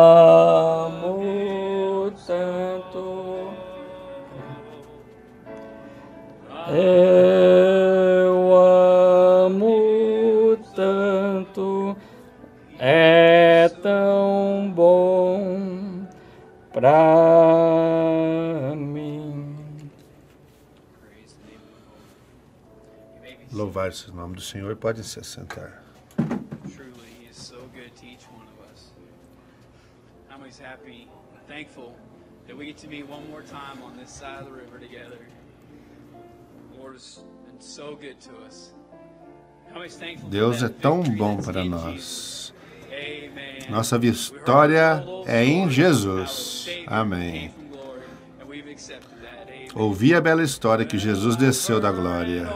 Speaker 1: amo tanto. Eu amo tanto. É tão bom pra mim.
Speaker 2: Louvado seja o nome do Senhor. Podem se assentar.
Speaker 3: Truly, He is so good to each one of us. I'm always happy and thankful that we get to meet one more time on this side of the river together. The Lord has been so good to us. I'm always thankful
Speaker 2: Deus
Speaker 3: for
Speaker 2: é
Speaker 3: that
Speaker 2: tão
Speaker 3: victory
Speaker 2: bom
Speaker 3: that's
Speaker 2: para
Speaker 3: in
Speaker 2: nós.
Speaker 3: Jesus. Amen.
Speaker 2: Nossa vitória é em Jesus. Amém. Ouvi a bela história que Jesus desceu da glória.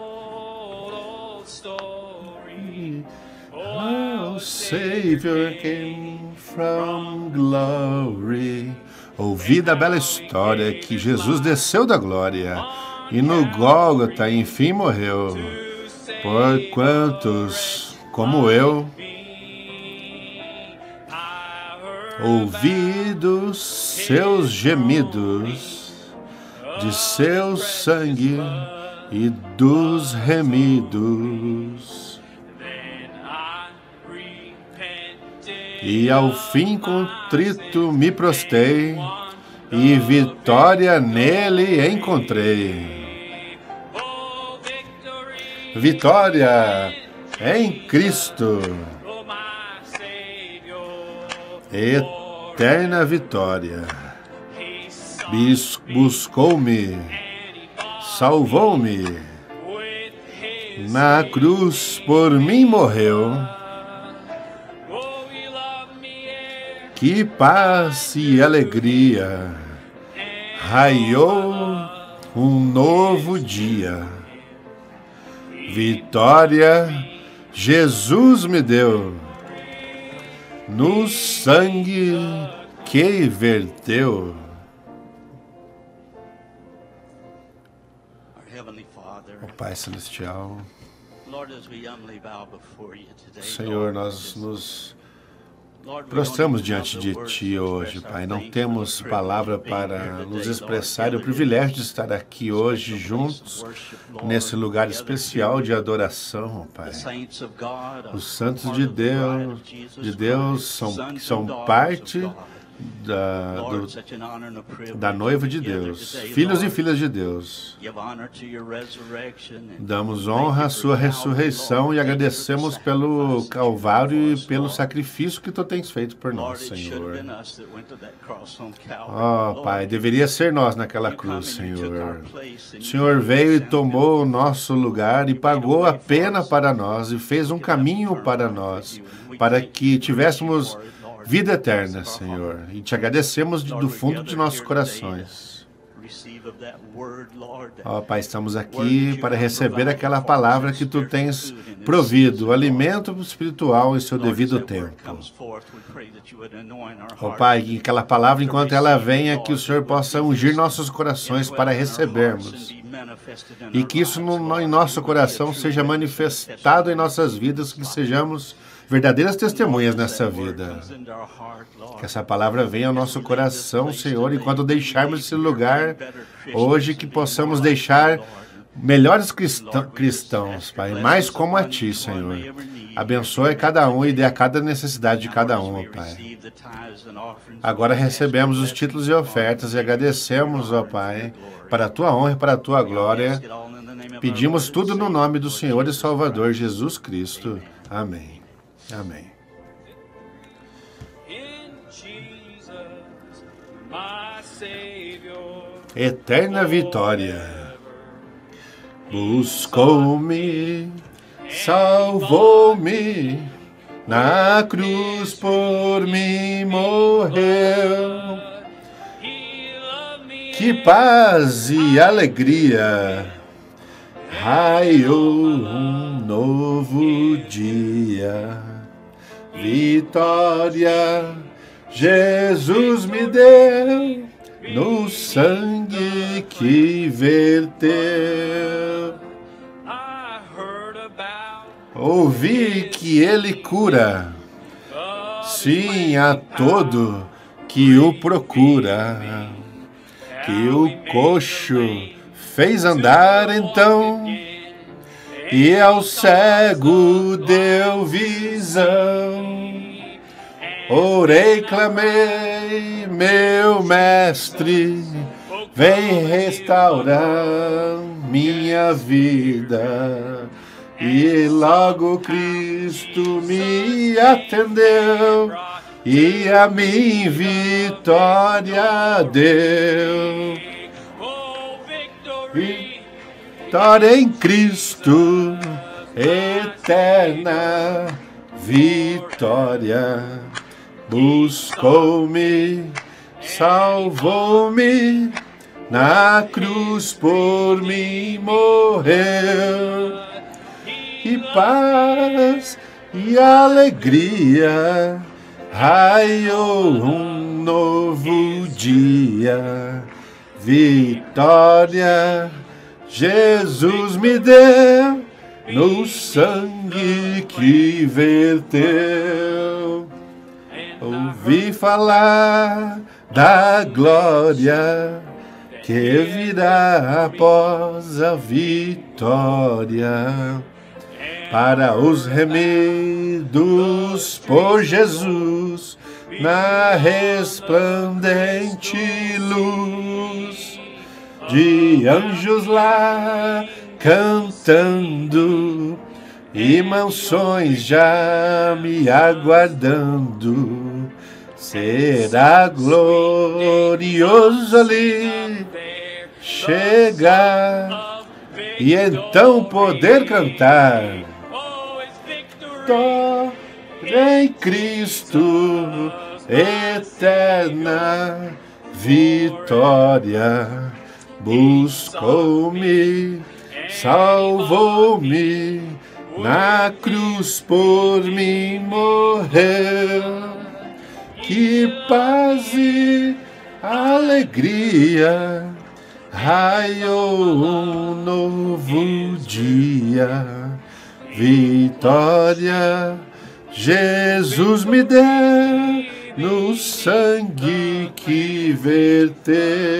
Speaker 2: Oh, Savior came from glory. Ouvi da bela história que Jesus desceu da glória e no Gólgota enfim morreu. Por quantos, como eu, ouvi dos seus gemidos, de seu sangue e dos remidos. E ao fim contrito me prostei, e vitória nele encontrei. Vitória em Cristo. Eterna vitória. Buscou-me, salvou-me, na cruz por mim morreu. Que paz e alegria, raiou um novo dia. Vitória Jesus me deu, no sangue que verteu. O Pai Celestial, Senhor, nós nos prostramos diante de Ti hoje, Pai. Não temos palavra para nos expressar. É o privilégio de estar aqui hoje juntos, nesse lugar especial de adoração, Pai. Os santos de Deus, de Deus são, são parte da, do, da noiva de Deus, filhos e filhas de Deus. Damos honra à sua ressurreição e agradecemos pelo Calvário e pelo sacrifício que Tu tens feito por nós, Senhor. Oh, Pai, deveria ser nós naquela cruz, Senhor. O Senhor veio e tomou o nosso lugar e pagou a pena para nós e fez um caminho para nós, para que tivéssemos vida eterna, Senhor, e Te agradecemos do fundo de nossos corações. Ó, Pai, estamos aqui para receber aquela palavra que Tu tens provido, o alimento espiritual em seu devido tempo. Ó, Pai, que aquela palavra, enquanto ela venha, que o Senhor possa ungir nossos corações para recebermos. E que isso no, em nosso coração seja manifestado em nossas vidas, que sejamos verdadeiras testemunhas nessa vida. Que essa palavra venha ao nosso coração, Senhor, e quando deixarmos esse lugar, hoje que possamos deixar melhores cristãos, Pai, mais como a Ti, Senhor. Abençoe cada um e dê a cada necessidade de cada um, ó Pai. Agora recebemos os títulos e ofertas e agradecemos, ó Pai, para a Tua honra e para a Tua glória. Pedimos tudo no nome do Senhor e Salvador Jesus Cristo. Amém. Amém. Eterna vitória. Buscou-me, salvou-me, na cruz por mim morreu. Que paz e alegria, raiou um novo dia. Vitória Jesus me deu no sangue que verteu. Ouvi que ele cura, sim, a todo que o procura. Que o coxo fez andar então, e ao cego deu visão. Orei, clamei, meu mestre, vem restaurar minha vida. E logo Cristo me atendeu, e a mim vitória deu. Vitória em Cristo, eterna vitória. Buscou-me, salvou-me, na cruz por mim morreu. E paz e alegria, raiou um novo dia. Vitória Jesus me deu no sangue que verteu. Ouvi falar da glória que virá após a vitória, para os remidos por Jesus na resplandente luz, de anjos lá cantando e mansões já me aguardando. Será glorioso ali chegar e então poder cantar. Vitória em Cristo, eterna vitória. Buscou-me, salvou-me, na cruz por mim morreu. Que paz e alegria, raiou um novo dia. Vitória Jesus me deu no sangue que verteu.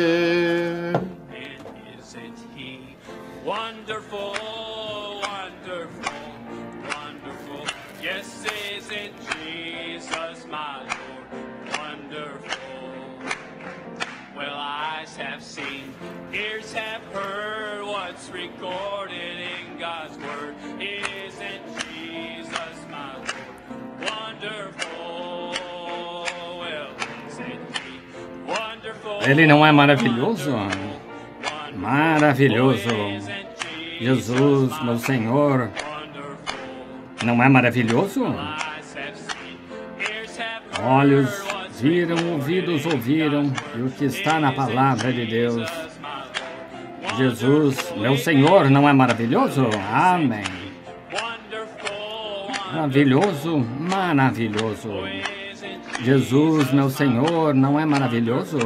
Speaker 3: Isn't he wonderful, wonderful, wonderful? Yes, isn't Jesus my Lord wonderful? Well, eyes have seen, ears have heard what's recorded in God's word. Isn't Jesus my Lord wonderful? Well, isn't he wonderful?
Speaker 1: Ele não é maravilhoso? Maravilhoso. Jesus, meu Senhor, não é maravilhoso? Olhos viram, ouvidos ouviram, e o que está na palavra de Deus. Jesus, meu Senhor, não é maravilhoso? Amém. Maravilhoso, maravilhoso. Jesus, meu Senhor, não é maravilhoso?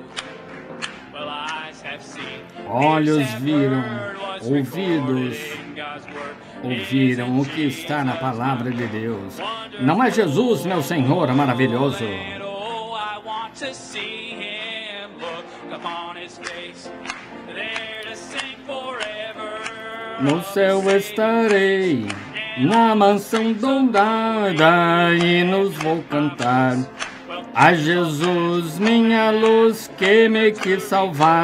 Speaker 1: Olhos viram, ouvidos ouviram o que está na palavra de Deus. Não é Jesus, meu Senhor, maravilhoso? No céu estarei, na mansão dourada, e nos vou cantar a Jesus, minha luz, que me quis salvar.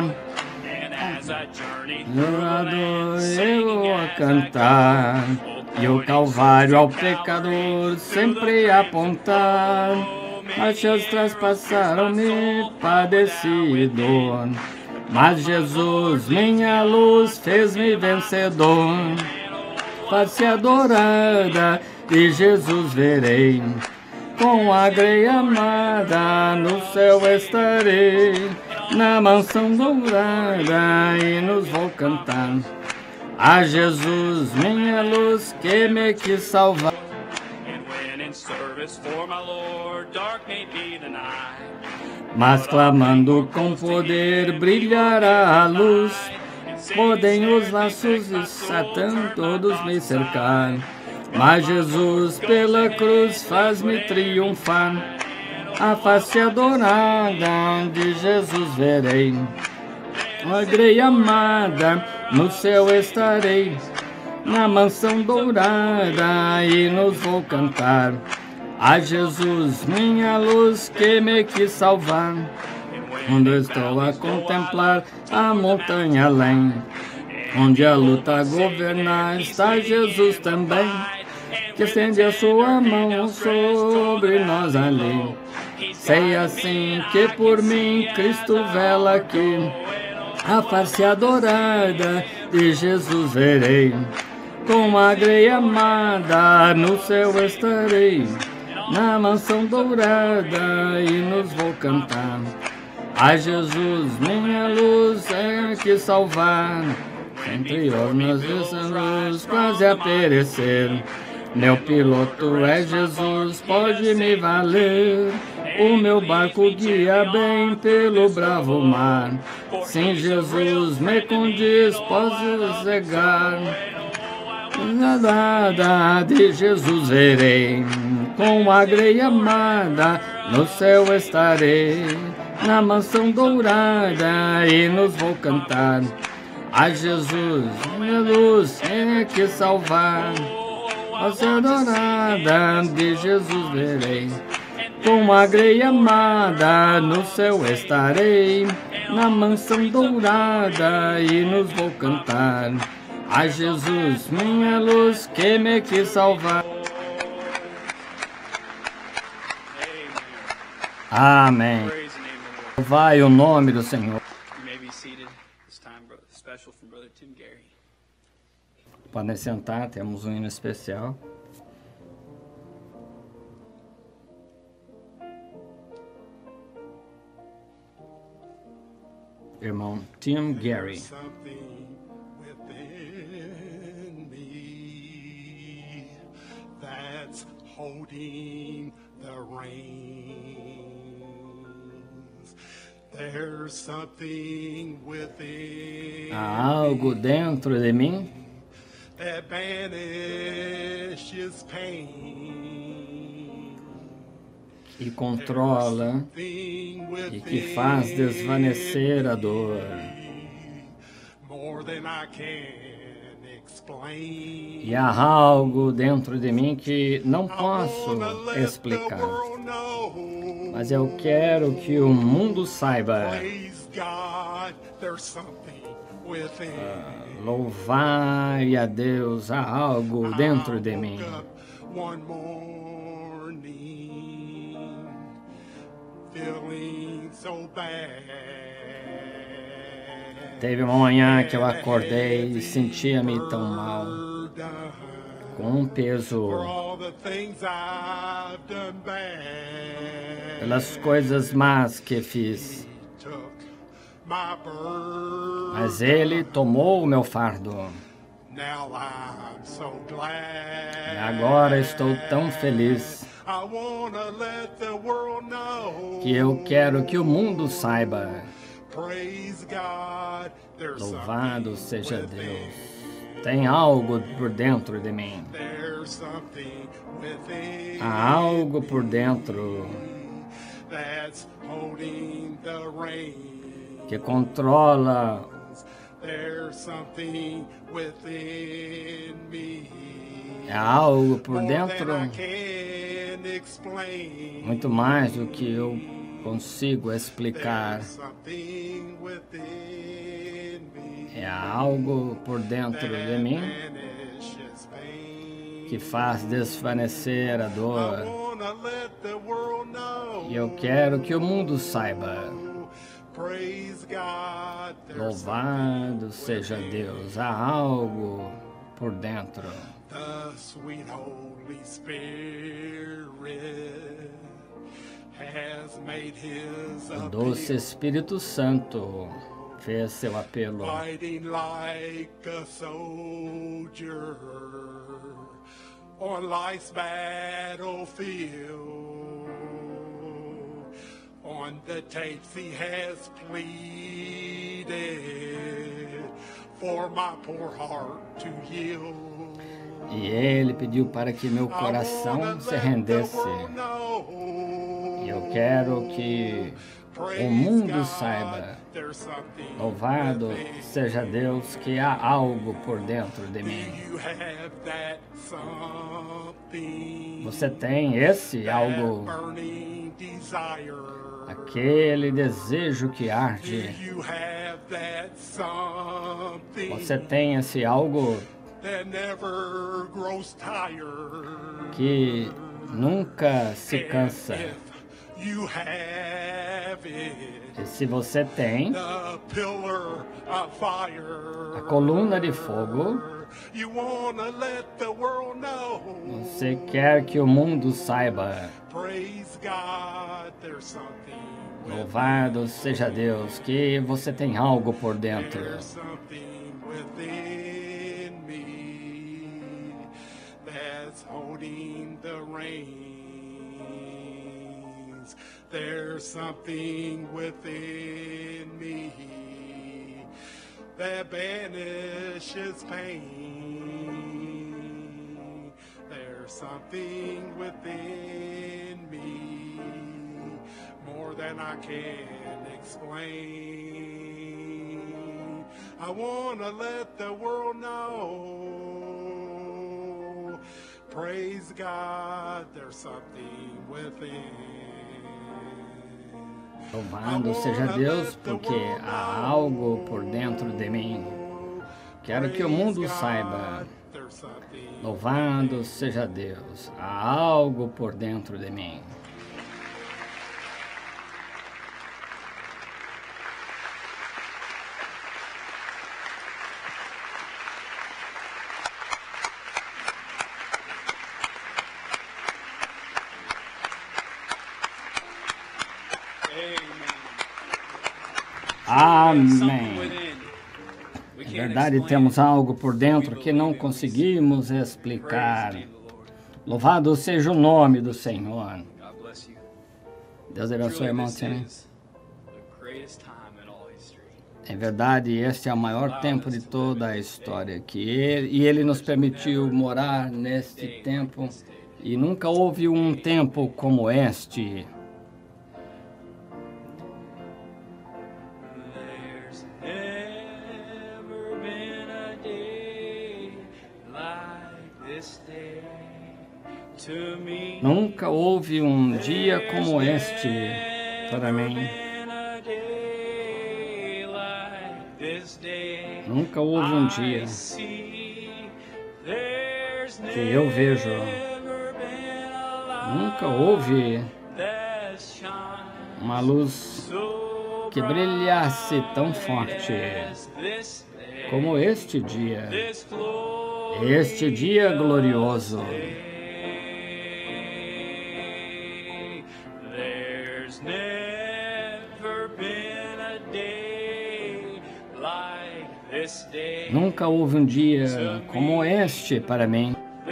Speaker 1: Eu vou a cantar, e o Calvário ao pecador sempre apontar. Mas seus traspassaram-me padecido, mas Jesus, minha luz, fez-me vencedor. Face adorada de Jesus verei, com a grei amada no céu estarei, na mansão dourada, e nos vou cantar a Jesus, minha luz, que me quis salvar. Mas clamando com poder brilhará a luz. Podem os laços de Satã todos me cercar, mas Jesus pela cruz faz-me triunfar. A face adorada de Jesus verei, a grei amada, no céu estarei, na mansão dourada e nos vou cantar. A Jesus, minha luz, que me quis salvar. Onde eu estou a contemplar a montanha além, onde a luta a governar está Jesus também, que estende a sua mão sobre nós ali. Sei assim que por mim Cristo vela aqui, a face adorada de Jesus verei, com a grei amada no céu estarei, na mansão dourada e nos vou cantar. A Jesus, minha luz, é que salvar, entre ornas dessa luz quase a perecer. Meu piloto é Jesus, pode me valer, o meu barco guia bem pelo bravo mar. Sim, Jesus me condiz, posso cegar. Nada de Jesus verei, com a grei amada no céu estarei, na mansão dourada e nos vou cantar. A Jesus, minha luz, é que salvar, a ser adorada de Jesus verei, com a grei amada no céu estarei, na mansão dourada e nos vou cantar. A Jesus, minha luz, que me quis salvar. Amém. Vai o nome do Senhor. Podem sentar, temos um hino especial. Irmão Tim Gary.
Speaker 4: Holding the reins. There's something within
Speaker 1: Há algo dentro de mim
Speaker 4: that banishes pain,
Speaker 1: que controla e que faz desvanecer a dor.
Speaker 4: more than I can explain.
Speaker 1: E há algo dentro de mim que não posso explicar, mas eu quero que o mundo saiba. Ah, louvai a Deus, há algo dentro de mim. Teve uma manhã que eu acordei e sentia-me tão mal, com um peso pelas coisas más que fiz. Mas Ele tomou o meu fardo. E agora estou tão feliz que eu quero que o mundo saiba. Louvado seja Deus. Tem algo por dentro de mim. Há algo por dentro que controla é algo por dentro muito mais do que eu consigo explicar. É algo por dentro de mim que faz desvanecer a dor. E eu quero que o mundo saiba. Louvado seja Deus. Há algo por dentro. O doce Espírito Santo fez seu apelo.
Speaker 4: Fighting like a soldier on life's battlefield. On the tapes he has pleaded for my poor heart to yield.
Speaker 1: E ele pediu para que meu coração se rendesse. E eu quero que o mundo saiba, louvado seja Deus, que há algo por dentro de mim. Você tem esse algo, aquele desejo que arde. Você tem esse algo que nunca se cansa. E se você tem a coluna de fogo, você quer que o mundo saiba. Louvado seja Deus, que você tem algo por dentro.
Speaker 4: There's something within me that banishes pain. There's something within me more than I can explain. I want to let the world know. Praise God, there's something within.
Speaker 1: Louvado seja Deus, porque há algo por dentro de mim. Quero que o mundo saiba. Louvado seja Deus, há algo por dentro de mim. Amém. É verdade, temos algo por dentro que não conseguimos explicar. Louvado seja o nome do Senhor. Deus abençoe, irmão Tim. É verdade, este é o maior tempo de toda a história. Que ele, e Ele nos permitiu morar neste tempo. E nunca houve um tempo como este. Nunca houve um dia como este para mim. Nunca houve um dia que eu vejo. Nunca houve uma luz que brilhasse tão forte como este dia. Este dia glorioso. Nunca houve um dia como este para mim.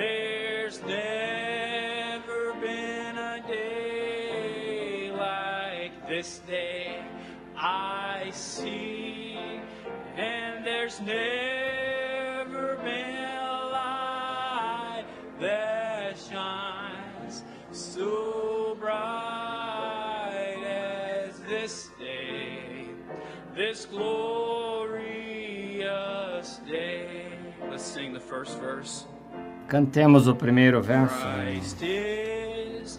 Speaker 3: This glorious day. Let's sing the first verse.
Speaker 1: Cantemos o primeiro verso.
Speaker 3: Christ is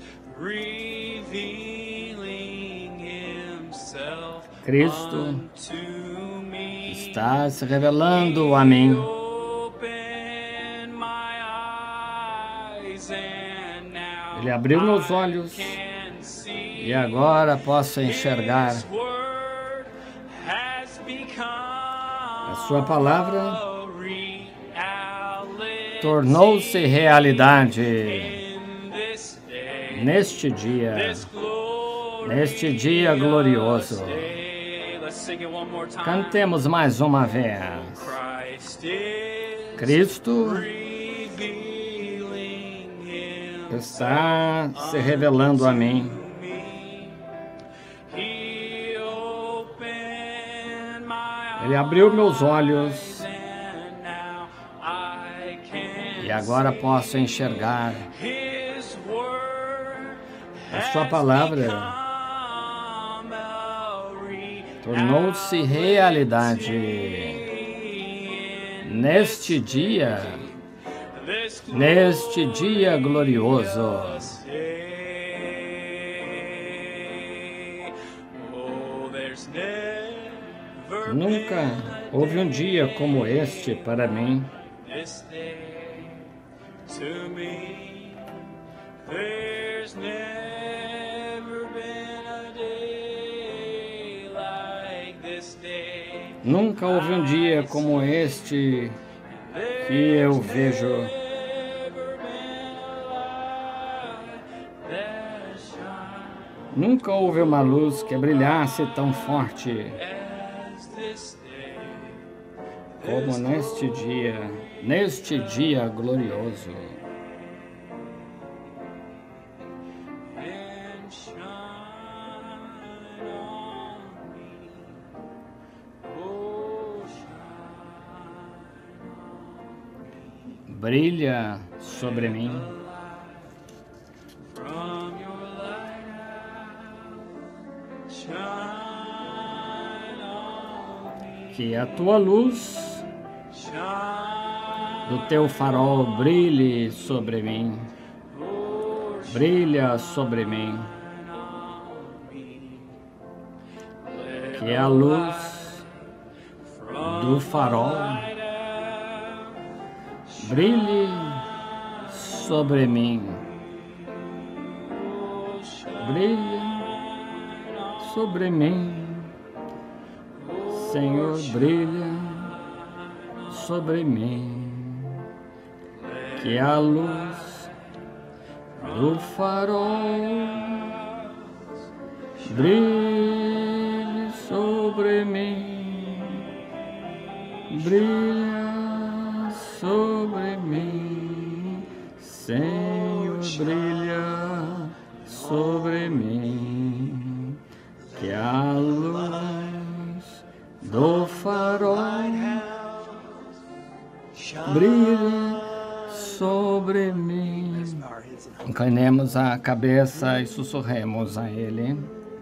Speaker 3: revealing himself
Speaker 1: Cristo
Speaker 3: unto me.
Speaker 1: está se revelando a mim.
Speaker 3: Open my eyes and now
Speaker 1: Ele abriu meus olhos
Speaker 3: I can see
Speaker 1: e agora posso enxergar.
Speaker 3: His word has become
Speaker 1: A sua palavra
Speaker 3: a reality
Speaker 1: tornou-se realidade
Speaker 3: in this day.
Speaker 1: neste dia,
Speaker 3: This glorious
Speaker 1: neste dia glorioso.
Speaker 3: day. Let's sing it one more time.
Speaker 1: Cantemos mais uma vez.
Speaker 3: Christ is
Speaker 1: Cristo
Speaker 3: revealing himself
Speaker 1: está se revelando a mim.
Speaker 3: me. He opened my
Speaker 1: Ele abriu meus olhos
Speaker 3: eyes and now I can
Speaker 1: e agora posso enxergar.
Speaker 3: His word
Speaker 1: A sua palavra
Speaker 3: become a reality.
Speaker 1: tornou-se realidade. Neste dia,
Speaker 3: This
Speaker 1: neste dia glorioso,
Speaker 3: day. Oh, there's never
Speaker 1: nunca houve um dia como este para mim.
Speaker 3: this day to me. There's never been a day like this day.
Speaker 1: Nunca houve um dia como este que eu vejo.
Speaker 3: Never been a light that shines
Speaker 1: Nunca houve uma luz que brilhasse tão forte
Speaker 3: as this day.
Speaker 1: como neste dia, neste dia glorioso.
Speaker 3: And shine on me. Oh, shine
Speaker 1: Brilha sobre mim,
Speaker 3: from your lighthouse. Shine on me.
Speaker 1: que a tua luz
Speaker 3: Shine
Speaker 1: do teu farol brilhe sobre mim, brilha sobre mim,
Speaker 3: on me.
Speaker 1: que a luz do farol brilhe sobre mim, brilha sobre mim, Senhor, brilha sobre mim, que a luz do farol brilhe sobre mim, brilha sobre mim, Senhor, brilha sobre mim, que a luz do farol brilhe sobre mim. Inclinemos a cabeça e sussurremos a Ele.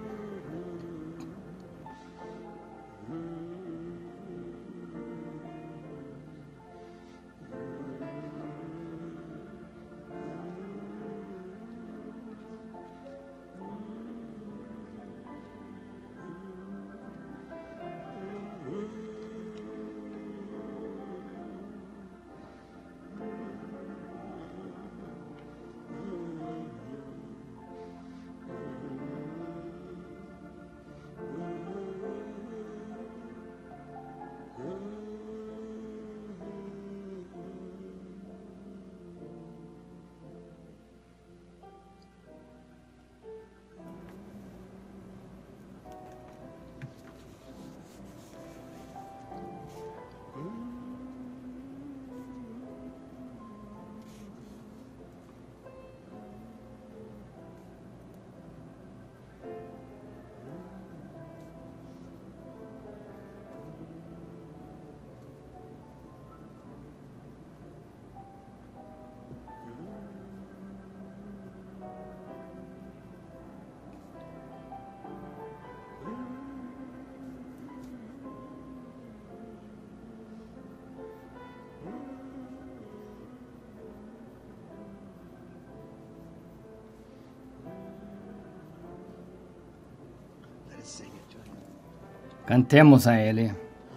Speaker 1: Cantemos a Ele.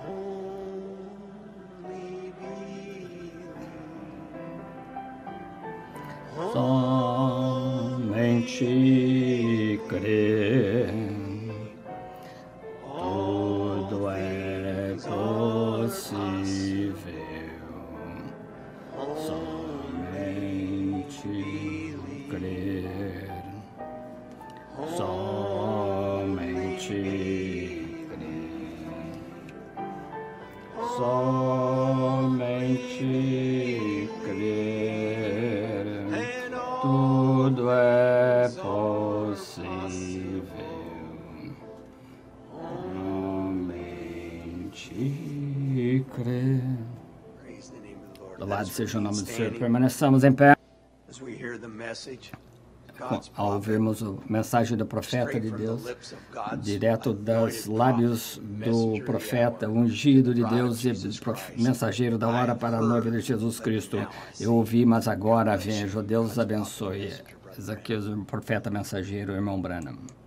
Speaker 1: Somente crer, tudo é possível. Somente crer, somente crer. crer, tudo é possível. Somente crer. Louvado seja o nome do Senhor. Permaneçamos em pé. Ao ouvirmos a mensagem do profeta de Deus, direto dos lábios do profeta, ungido de Deus e mensageiro da hora para a noiva de Jesus Cristo. Eu ouvi, mas agora vejo. Deus abençoe. Ezequiel, o profeta mensageiro, irmão Branham.